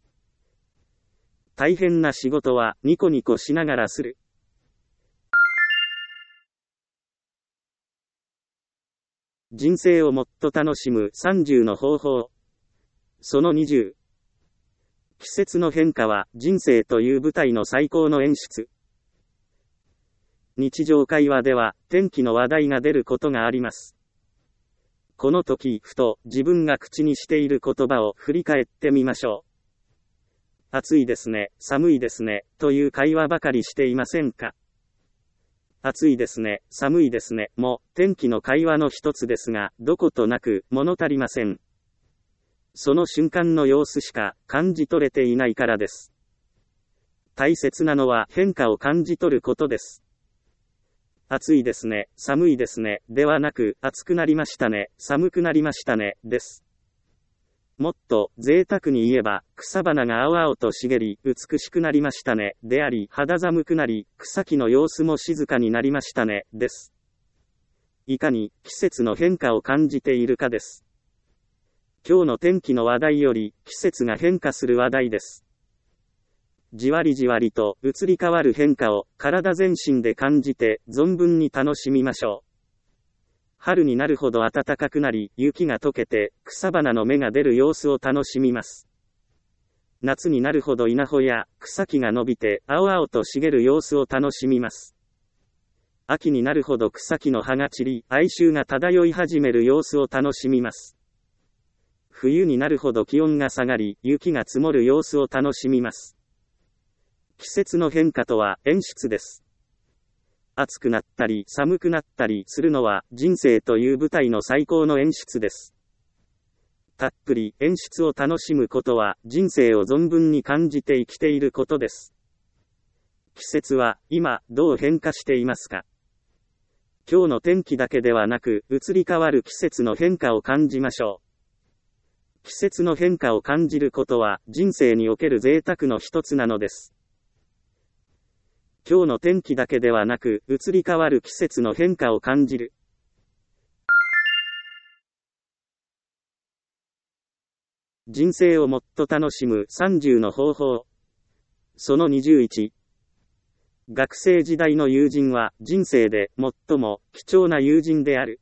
大変な仕事はニコニコしながらする。人生をもっと楽しむさんじゅうの方法。そのにじゅう。季節の変化は人生という舞台の最高の演出。日常会話では天気の話題が出ることがあります。この時、ふと自分が口にしている言葉を振り返ってみましょう。暑いですね、寒いですね、という会話ばかりしていませんか。 暑いですね、寒いですね、も、天気の会話の一つですが、どことなく、物足りません。その瞬間の様子しか、感じ取れていないからです。大切なのは変化を感じ取ることです。暑いですね、寒いですね、ではなく、暑くなりましたね、寒くなりましたね、です。もっと贅沢に言えば、草花が青々と茂り、美しくなりましたね、であり、肌寒くなり、草木の様子も静かになりましたね、です。いかに季節の変化を感じているかです。今日の天気の話題より、季節が変化する話題です。じわりじわりと移り変わる変化を体全身で感じて存分に楽しみましょう。春になるほど暖かくなり、雪が溶けて草花の芽が出る様子を楽しみます。夏になるほど稲穂や草木が伸びて青々と茂る様子を楽しみます。秋になるほど草木の葉が散り、哀愁が漂い始める様子を楽しみます。冬になるほど気温が下がり、雪が積もる様子を楽しみます。季節の変化とは演出です。暑くなったり寒くなったりするのは人生という舞台の最高の演出です。たっぷり演出を楽しむことは人生を存分に感じて生きていることです。季節は今どう変化していますか？今日の天気だけではなく移り変わる季節の変化を感じましょう。季節の変化を感じることは人生における贅沢の一つなのです。今日の天気だけではなく、移り変わる季節の変化を感じる。人生をもっと楽しむさんじゅうの方法。そのにじゅういち。学生時代の友人は人生で最も貴重な友人である。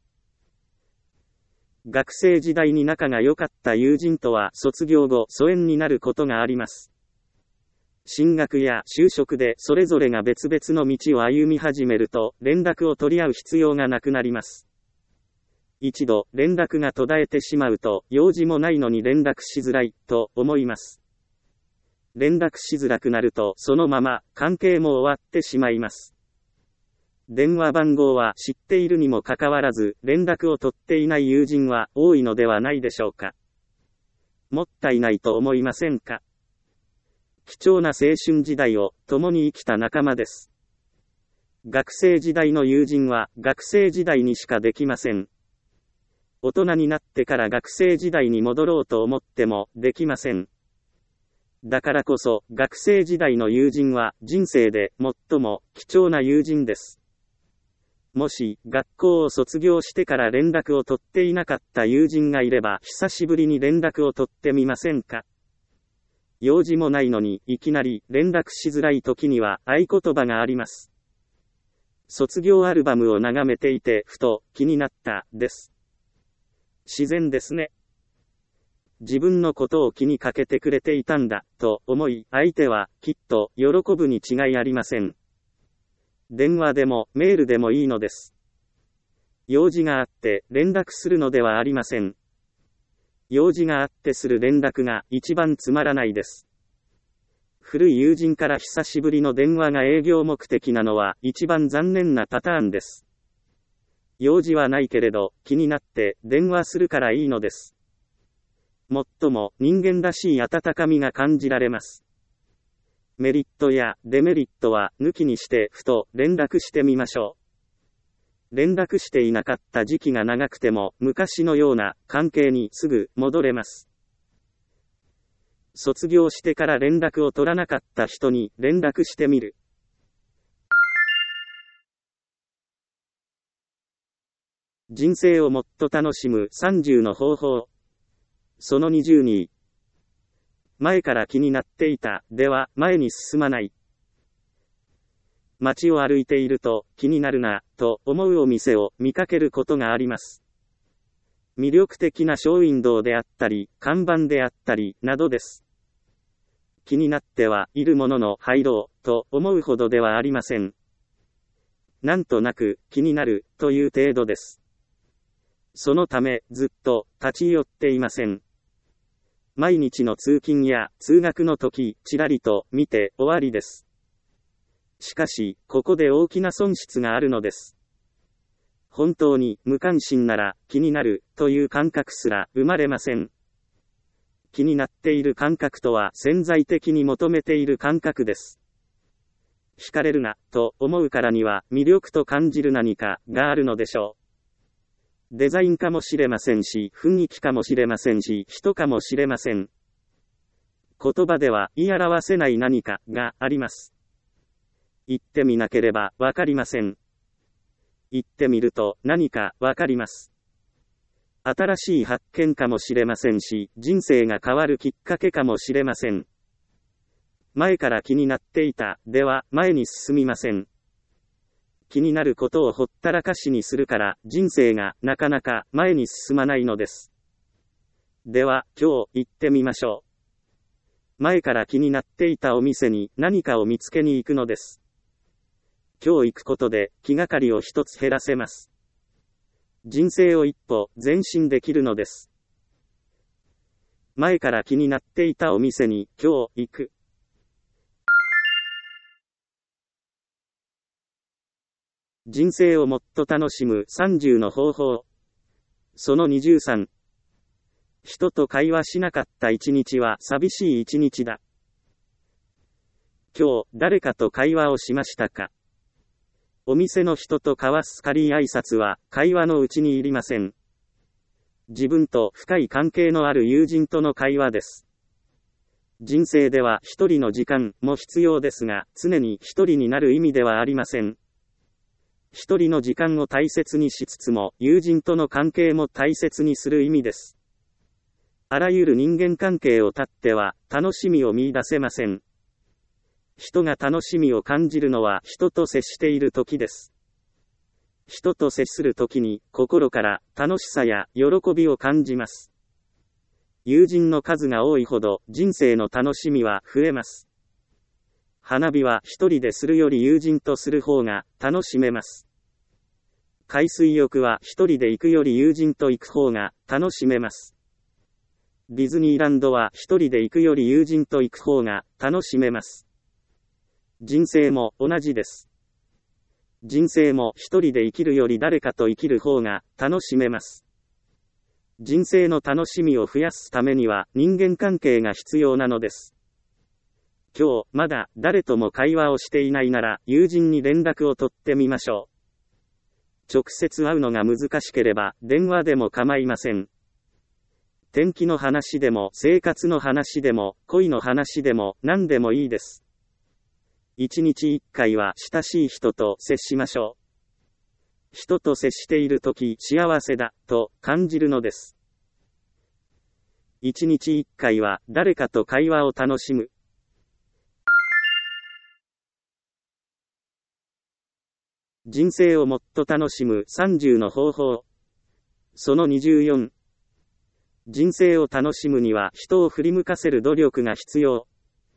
学生時代に仲が良かった友人とは卒業後疎遠になることがあります。進学や就職でそれぞれが別々の道を歩み始めると連絡を取り合う必要がなくなります。一度連絡が途絶えてしまうと用事もないのに連絡しづらいと思います。連絡しづらくなるとそのまま関係も終わってしまいます。電話番号は知っているにもかかわらず連絡を取っていない友人は多いのではないでしょうか。もったいないと思いませんか？貴重な青春時代を共に生きた仲間です。学生時代の友人は学生時代にしかできません。大人になってから学生時代に戻ろうと思ってもできません。だからこそ学生時代の友人は人生で最も貴重な友人です。もし学校を卒業してから連絡を取っていなかった友人がいれば久しぶりに連絡を取ってみませんか？用事もないのにいきなり連絡しづらい時には合言葉があります。卒業アルバムを眺めていてふと気になったです。自然ですね。自分のことを気にかけてくれていたんだと思い相手はきっと喜ぶに違いありません。電話でもメールでもいいのです。用事があって連絡するのではありません。用事があってする連絡が一番つまらないです。古い友人から久しぶりの電話が営業目的なのは一番残念なパターンです。用事はないけれど気になって電話するからいいのです。もっとも人間らしい温かみが感じられます。メリットやデメリットは抜きにしてふと連絡してみましょう。連絡していなかった時期が長くても昔のような関係にすぐ戻れます。卒業してから連絡を取らなかった人に連絡してみる。人生をもっと楽しむさんじゅうの方法。そのにじゅうに。前から気になっていた、では前に進まない。街を歩いていると気になるなと思うお店を見かけることがあります。魅力的なショーウィンドウであったり看板であったりなどです。気になってはいるものの入ろうと思うほどではありません。なんとなく気になるという程度です。そのためずっと立ち寄っていません。毎日の通勤や通学の時ちらりと見て終わりです。 しかし、ここで大きな損失があるのです。本当に無関心なら気になるという感覚すら生まれません。気になっている感覚とは潜在的に求めている感覚です。惹かれるなと思うからには魅力と感じる何かがあるのでしょう。デザインかもしれませんし、雰囲気かもしれませんし、人かもしれません。言葉では言い表せない何かがあります。言ってみなければわかりません。言ってみると何かわかります。新しい発見かもしれませんし、人生が変わるきっかけかもしれません。前から気になっていた、では前に進みません。気になることをほったらかしにするから人生がなかなか前に進まないのです。では今日行ってみましょう。前から気になっていたお店に何かを見つけに行くのです。今日行くことで気がかりを一つ減らせます。人生を一歩前進できるのです。前から気になっていたお店に今日行く。人生をもっと楽しむさんじゅうの方法。そのにじゅうさん。人と会話しなかった一日は寂しい一日だ。今日誰かと会話をしましたか？お店の人と交わす軽い挨拶は会話のうちにいりません。自分と深い関係のある友人との会話です。人生では一人の時間も必要ですが、常に一人になる意味ではありません。一人の時間を大切にしつつも、友人との関係も大切にする意味です。あらゆる人間関係を絶っては楽しみを見出せません。人が楽しみを感じるのは人と接している時です。人と接する時に心から楽しさや喜びを感じます。友人の数が多いほど人生の楽しみは増えます。花火は一人でするより友人とする方が楽しめます。海水浴は一人で行くより友人と行く方が楽しめます。ディズニーランドは一人で行くより友人と行く方が楽しめます。人生も同じです。人生も一人で生きるより誰かと生きる方が楽しめます。人生の楽しみを増やすためには人間関係が必要なのです。今日まだ誰とも会話をしていないなら友人に連絡を取ってみましょう。直接会うのが難しければ電話でも構いません。天気の話でも生活の話でも恋の話でも何でもいいです。一日一回は親しい人と接しましょう。人と接しているとき幸せだと感じるのです。一日一回は誰かと会話を楽しむ。人生をもっと楽しむさんじゅうの方法。そのにじゅうよん。人生を楽しむには人を振り向かせる努力が必要。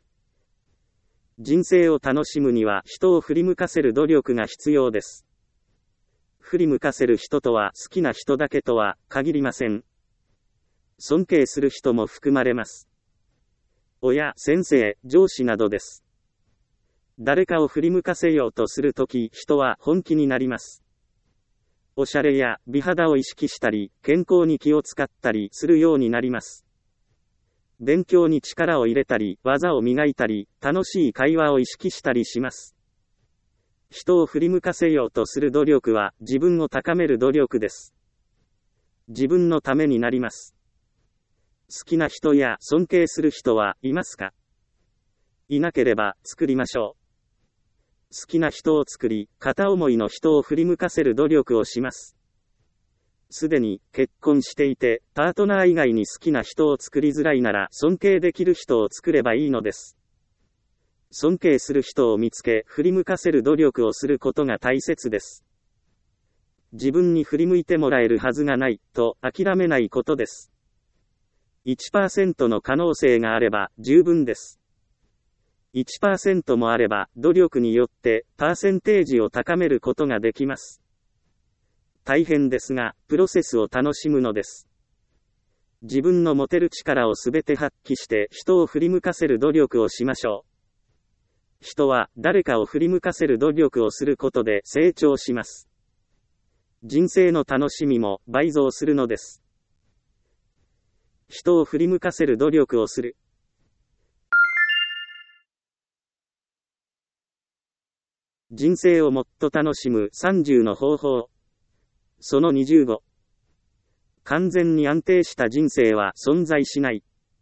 人生を楽しむには人を振り向かせる努力が必要です。振り向かせる人とは好きな人だけとは限りません。尊敬する人も含まれます。親、先生、上司などです。誰かを振り向かせようとするとき、人は本気になります。おしゃれや美肌を意識したり、健康に気を使ったりするようになります。勉強に力を入れたり、技を磨いたり、楽しい会話を意識したりします。人を振り向かせようとする努力は、自分を高める努力です。自分のためになります。好きな人や尊敬する人はいますか？いなければ作りましょう。好きな人を作り、片思いの人を振り向かせる努力をします。すでに結婚していて、パートナー以外に好きな人を作りづらいなら、尊敬できる人を作ればいいのです。尊敬する人を見つけ、振り向かせる努力をすることが大切です。自分に振り向いてもらえるはずがない、と諦めないことです。いちパーセント の可能性があれば十分です。いちパーセント もあれば、努力によって、パーセンテージを高めることができます。大変ですが、プロセスを楽しむのです。自分の持てる力をすべて発揮して、人を振り向かせる努力をしましょう。 人は誰かを振り向かせる努力をすることで成長します。人生の楽しみも倍増するのです。人を振り向かせる努力をする。人生をもっと楽しむさんじゅうの方法。そのにじゅうご。完全に安定した人生は存在しない。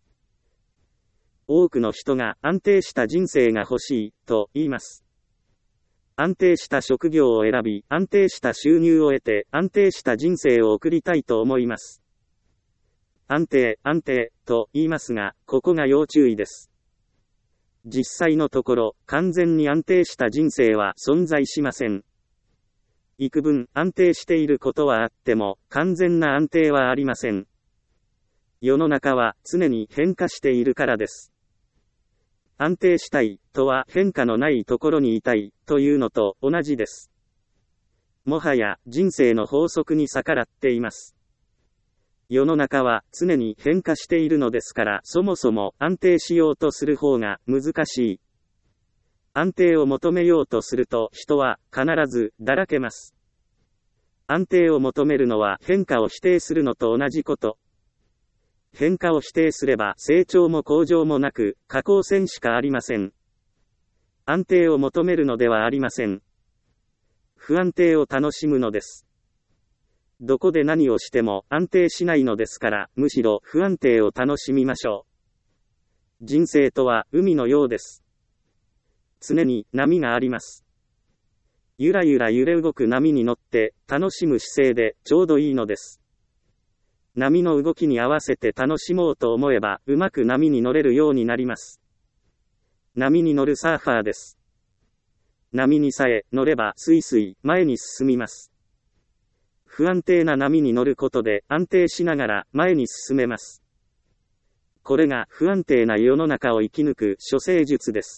多くの人が安定した人生が欲しいと言います。安定した職業を選び、安定した収入を得て、安定した人生を送りたいと思います。安定、安定、と言いますが、ここが要注意です。実際のところ、完全に安定した人生は存在しません。幾分安定していることはあっても、完全な安定はありません。世の中は常に変化しているからです。安定したいとは変化のないところにいたいというのと同じです。もはや人生の法則に逆らっています。世の中は常に変化しているのですから、そもそも安定しようとする方が難しい。安定を求めようとすると人は必ずだらけます。安定を求めるのは変化を否定するのと同じこと。変化を否定すれば成長も向上もなく、下降線しかありません。安定を求めるのではありません。不安定を楽しむのです。どこで何をしても安定しないのですから、むしろ不安定を楽しみましょう。人生とは海のようです。常に波があります。ゆらゆら揺れ動く波に乗って楽しむ姿勢でちょうどいいのです。波の動きに合わせて楽しもうと思えば、うまく波に乗れるようになります。波に乗るサーファーです。波にさえ乗ればスイスイ前に進みます。不安定な波に乗ることで安定しながら前に進めます。これが不安定な世の中を生き抜く処世術です。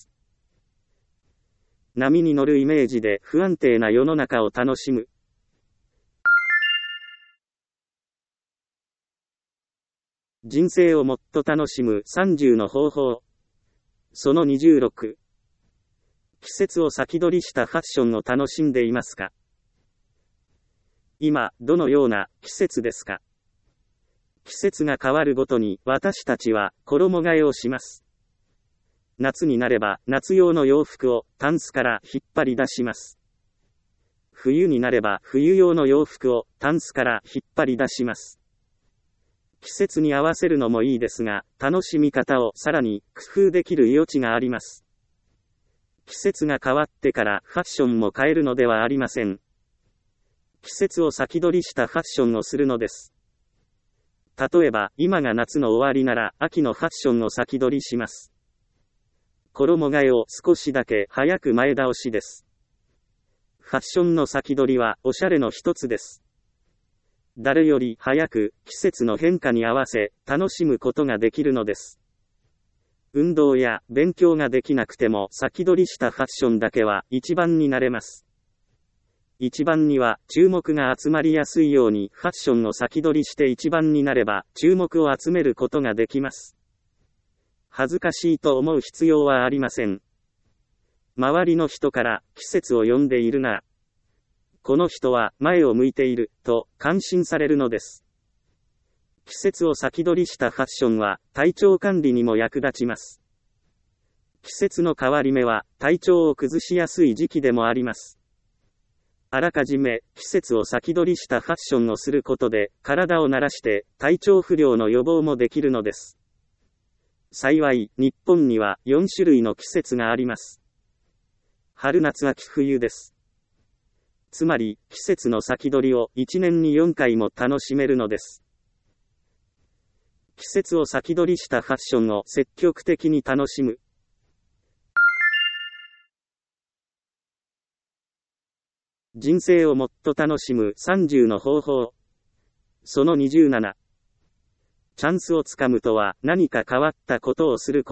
波に乗るイメージで不安定な世の中を楽しむ。人生をもっと楽しむさんじゅうの方法。そのにじゅうろく。季節を先取りしたファッションを楽しんでいますか？今、どのような季節ですか？季節が変わるごとに私たちは衣替えをします。夏になれば夏用の洋服をタンスから引っ張り出します。冬になれば冬用の洋服をタンスから引っ張り出します。季節に合わせるのもいいですが、楽しみ方をさらに工夫できる余地があります。季節が変わってからファッションも変えるのではありません。季節を先取りしたファッションをするのです。例えば、今が夏の終わりなら秋のファッションを先取りします。衣替えを少しだけ早く前倒しです。ファッションの先取りはおしゃれの一つです。誰より早く季節の変化に合わせ楽しむことができるのです。運動や勉強ができなくても先取りしたファッションだけは一番になれます。一番には注目が集まりやすいようにファッションを先取りして一番になれば注目を集めることができます。恥ずかしいと思う必要はありません。周りの人から季節を呼んでいるな。この人は前を向いていると感心されるのです。季節を先取りしたファッションは体調管理にも役立ちます。季節の変わり目は体調を崩しやすい時期でもあります。あらかじめ季節を先取りしたファッションをすることで体を慣らして体調不良の予防もできるのです。幸い、日本にはよん種類の季節があります。春夏秋冬です。つまり、季節の先取りをいちねんによんかいも楽しめるのです。季節を先取りしたファッションを積極的に楽しむ。人生をもっと楽しむさんじゅうの方法。そのにじゅうなな。チャンスをつかむとは何か変わったことをすること。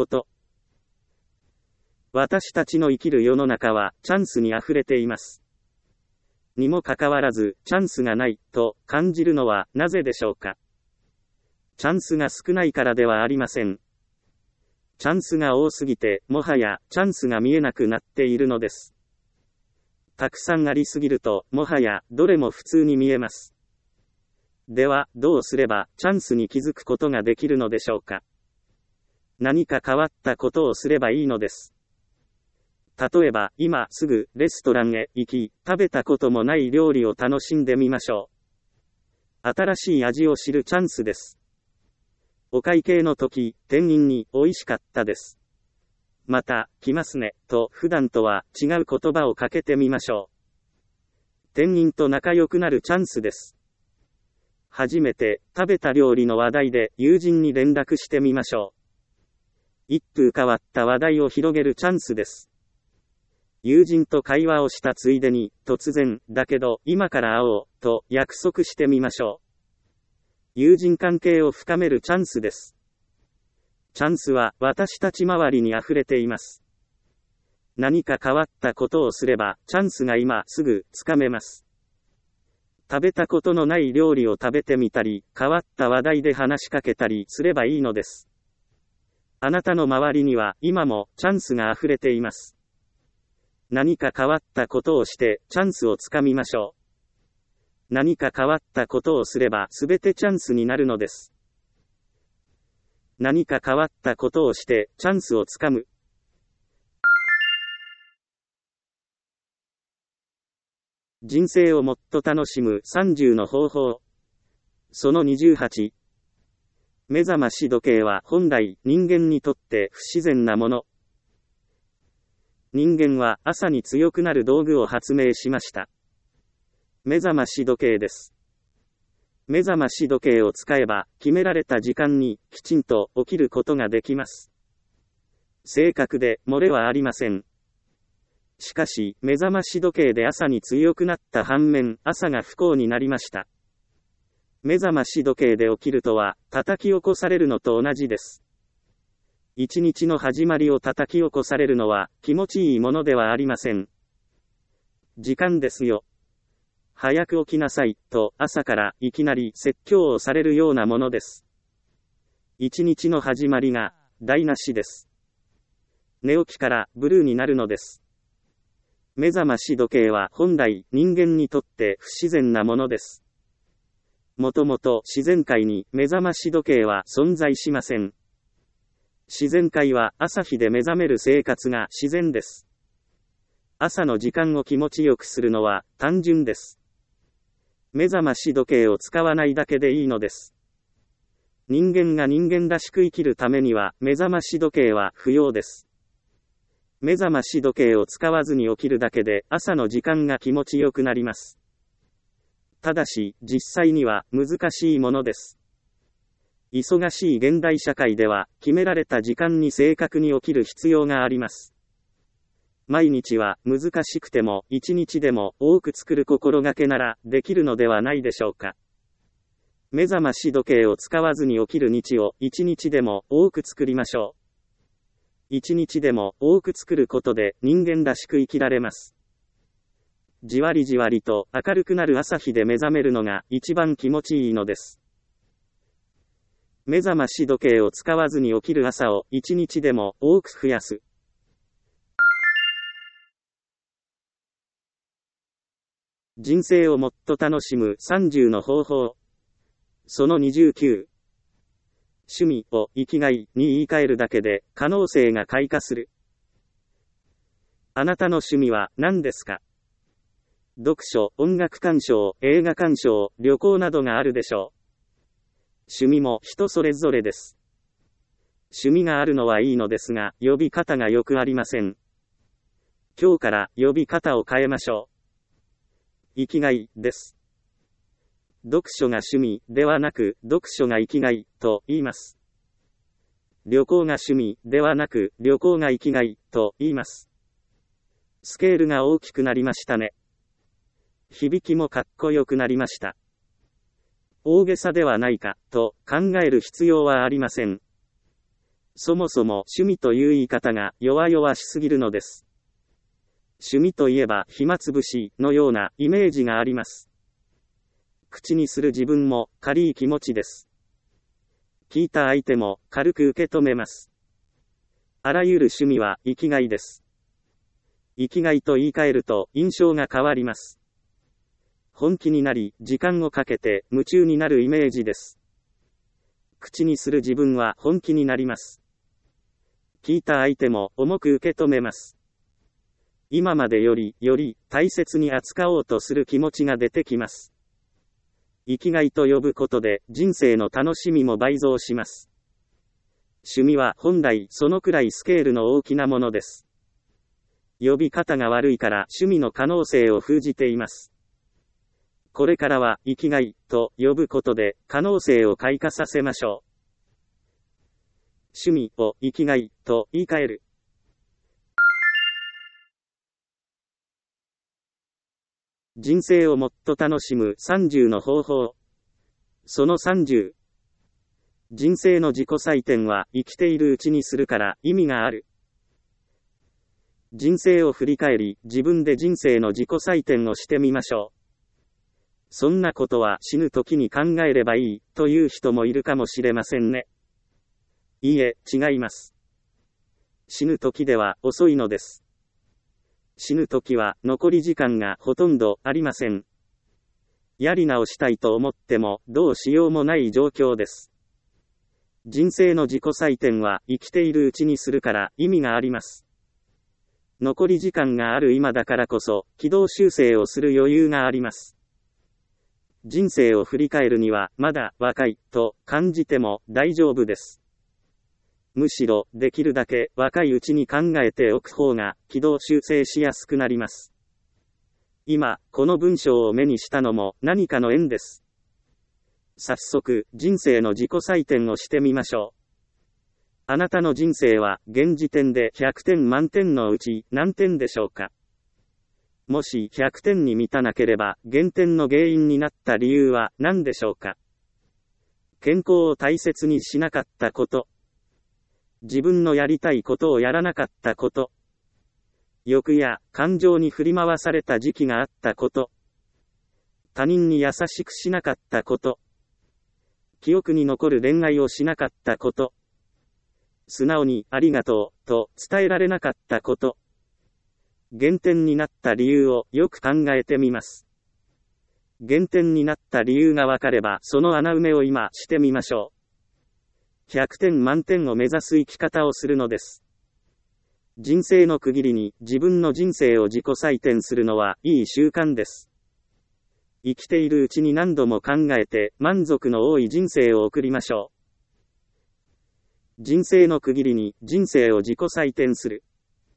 私たちの生きる世の中はチャンスにあふれています。にもかかわらずチャンスがないと感じるのはなぜでしょうか。チャンスが少ないからではありません。 チャンスが多すぎて、もはやチャンスが見えなくなっているのです。たくさんありすぎると、もはやどれも普通に見えます。では、どうすればチャンスに気づくことができるのでしょうか。何か変わったことをすればいいのです。例えば、今すぐレストランへ行き、食べたこともない料理を楽しんでみましょう。新しい味を知るチャンスです。お会計の時、店員に美味しかったです。また、来ますね、と普段とは違う言葉をかけてみましょう。店員と仲良くなるチャンスです。初めて食べた料理の話題で友人に連絡してみましょう。一風変わった話題を広げるチャンスです。友人と会話をしたついでに、突然、だけど今から会おう、と約束してみましょう。友人関係を深めるチャンスです。チャンスは私たち周りに溢れています。何か変わったことをすれば、チャンスが今すぐつかめます。食べたことのない料理を食べてみたり、変わった話題で話しかけたりすればいいのです。あなたの周りには今もチャンスが溢れています。何か変わったことをしてチャンスをつかみましょう。何か変わったことをすればすべてチャンスになるのです。何か変わったことをしてチャンスをつかむ。人生をもっと楽しむさんじゅうの方法。そのにじゅうはち。目覚まし時計は本来人間にとって不自然なもの。人間は朝に強くなる道具を発明しました。目覚まし時計です。目覚まし時計を使えば決められた時間にきちんと起きることができます。正確で漏れはありません。しかし、目覚まし時計で朝に強くなった反面、朝が不幸になりました。目覚まし時計で起きるとは、叩き起こされるのと同じです。一日の始まりを叩き起こされるのは、気持ちいいものではありません。時間ですよ。早く起きなさい、と朝からいきなり説教をされるようなものです。一日の始まりが、台無しです。寝起きからブルーになるのです。目覚まし時計は本来人間にとって不自然なものです。もともと自然界に目覚まし時計は存在しません。自然界は朝日で目覚める生活が自然です。朝の時間を気持ちよくするのは単純です。目覚まし時計を使わないだけでいいのです。人間が人間らしく生きるためには目覚まし時計は不要です。目覚まし時計を使わずに起きるだけで朝の時間が気持ちよくなります。ただし、実際には難しいものです。忙しい現代社会では、決められた時間に正確に起きる必要があります。毎日は難しくても、一日でも多く作る心がけならできるのではないでしょうか。目覚まし時計を使わずに起きる日を一日でも多く作りましょう。一日でも多く作ることで人間らしく生きられます。じわりじわりと明るくなる朝日で目覚めるのが一番気持ちいいのです。目覚まし時計を使わずに起きる朝を一日でも多く増やす。人生をもっと楽しむさんじゅうの方法。そのにじゅうきゅう。趣味を生きがいに言い換えるだけで可能性が開花する。あなたの趣味は何ですか？読書、音楽鑑賞、映画鑑賞、旅行などがあるでしょう。趣味も人それぞれです。趣味があるのはいいのですが、呼び方がよくありません。今日から呼び方を変えましょう。生きがいです。読書が趣味ではなく、読書が生きがいと言います。旅行が趣味ではなく、旅行が生きがいと言います。スケールが大きくなりましたね。響きもかっこよくなりました。大げさではないかと考える必要はありません。そもそも趣味という言い方が弱々しすぎるのです。趣味といえば暇つぶしのようなイメージがあります。口にする自分も軽い気持ちです。聞いた相手も軽く受け止めます。 あらゆる趣味は生きがいです。生きがいと言い換えると印象が変わります。本気になり、時間をかけて夢中になるイメージです。口にする自分は本気になります。聞いた相手も重く受け止めます。今までより、より大切に扱おうとする気持ちが出てきます。生きがいと呼ぶことで人生の楽しみも倍増します。趣味は本来そのくらいスケールの大きなものです。呼び方が悪いから趣味の可能性を封じています。これからは生きがいと呼ぶことで可能性を開花させましょう。趣味を生きがいと言い換える。人生をもっと楽しむさんじゅうの方法。そのさんじゅう。人生の自己採点は生きているうちにするから意味がある。人生を振り返り、自分で人生の自己採点をしてみましょう。そんなことは死ぬ時に考えればいい、という人もいるかもしれませんね。いいえ、違います。死ぬ時では遅いのです。死ぬ時は残り時間がほとんどありません。やり直したいと思ってもどうしようもない状況です。人生の自己採点は生きているうちにするから意味があります。残り時間がある今だからこそ軌道修正をする余裕があります。人生を振り返るにはまだ若いと感じても大丈夫です。むしろできるだけ若いうちに考えておく方が軌道修正しやすくなります。今、この文章を目にしたのも何かの縁です。早速、人生の自己採点をしてみましょう。あなたの人生は現時点でひゃくてん満点のうち何点でしょうか。もしひゃくてんに満たなければ減点の原因になった理由は何でしょうか。健康を大切にしなかったこと。自分のやりたいことをやらなかったこと。欲や感情に振り回された時期があったこと。他人に優しくしなかったこと。記憶に残る恋愛をしなかったこと。素直にありがとうと伝えられなかったこと。減点になった理由をよく考えてみます。減点になった理由がわかればその穴埋めを今してみましょう。ひゃくてん満点を目指す生き方をするのです。人生の区切りに自分の人生を自己採点するのはいい習慣です。生きているうちに何度も考えて満足の多い人生を送りましょう。人生の区切りに人生を自己採点する。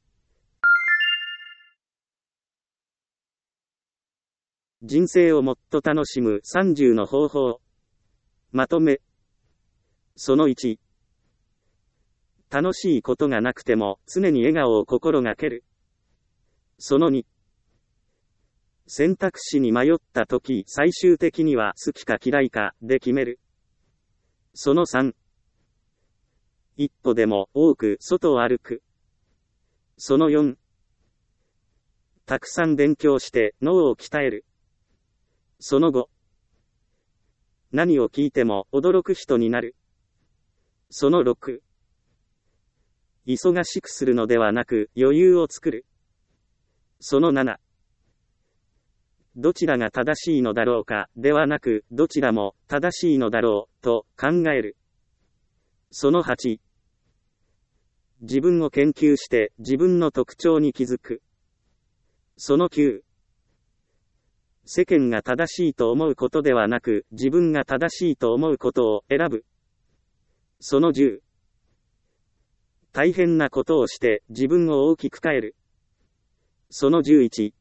人生をもっと楽しむさんじゅうの方法。まとめ。そのいち。楽しいことがなくても常に笑顔を心がける。そのに。選択肢に迷ったとき最終的には好きか嫌いかで決める。そのさん。一歩でも多く外を歩く。そのよん。たくさん勉強して脳を鍛える。そのご。何を聞いても驚く人になる。そのろく。忙しくするのではなく余裕を作る。そのなな。どちらが正しいのだろうかではなくどちらも正しいのだろうと考える。そのはち。自分を研究して自分の特徴に気づく。そのきゅう。世間が正しいと思うことではなく自分が正しいと思うことを選ぶ。そのじゅう。大変なことをして自分を大きく変える。そのじゅういち。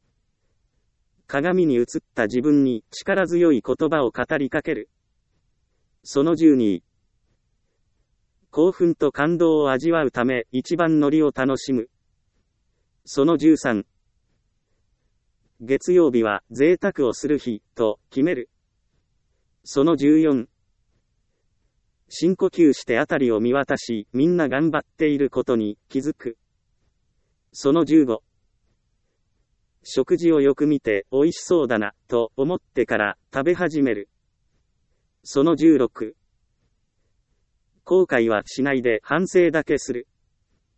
鏡に映った自分に力強い言葉を語りかける。そのじゅうに。興奮と感動を味わうため一番乗りを楽しむ。そのじゅうさん。月曜日は贅沢をする日と決める。そのじゅうよん。深呼吸してあたりを見渡し、みんな頑張っていることに気づく。そのじゅうご。食事をよく見て美味しそうだなと思ってから食べ始める。そのじゅうろく。後悔はしないで反省だけする。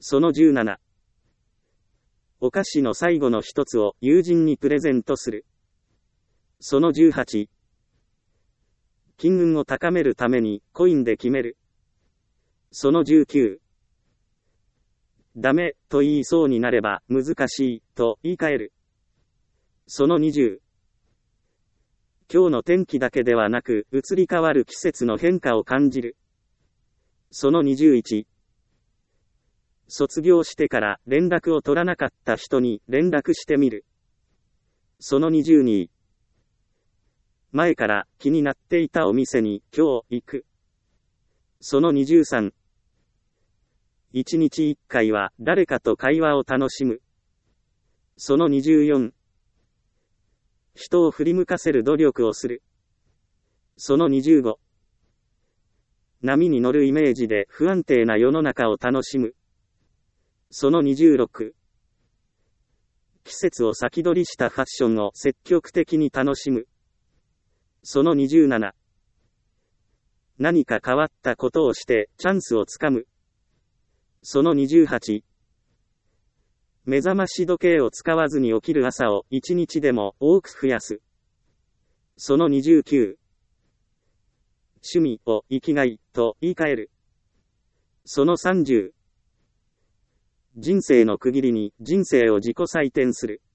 そのじゅうなな。お菓子の最後の一つを友人にプレゼントする。そのじゅうはち。金運を高めるためにコインで決める。そのじゅうきゅう。ダメと言いそうになれば難しいと言い換える。そのにじゅう。今日の天気だけではなく移り変わる季節の変化を感じる。そのにじゅういち。卒業してから連絡を取らなかった人に連絡してみる。そのにじゅうに。前から気になっていたお店に今日行く。そのにじゅうさん。一日一回は誰かと会話を楽しむ。そのにじゅうよん。人を振り向かせる努力をする。そのにじゅうご。波に乗るイメージで不安定な世の中を楽しむ。そのにじゅうろく。季節を先取りしたファッションを積極的に楽しむ。そのにじゅうなな。何か変わったことをしてチャンスをつかむ。そのにじゅうはち。目覚まし時計を使わずに起きる朝を一日でも多く増やす。そのにじゅうきゅう。趣味を生きがいと言い換える。そのさんじゅう。人生の区切りに人生を自己採点する。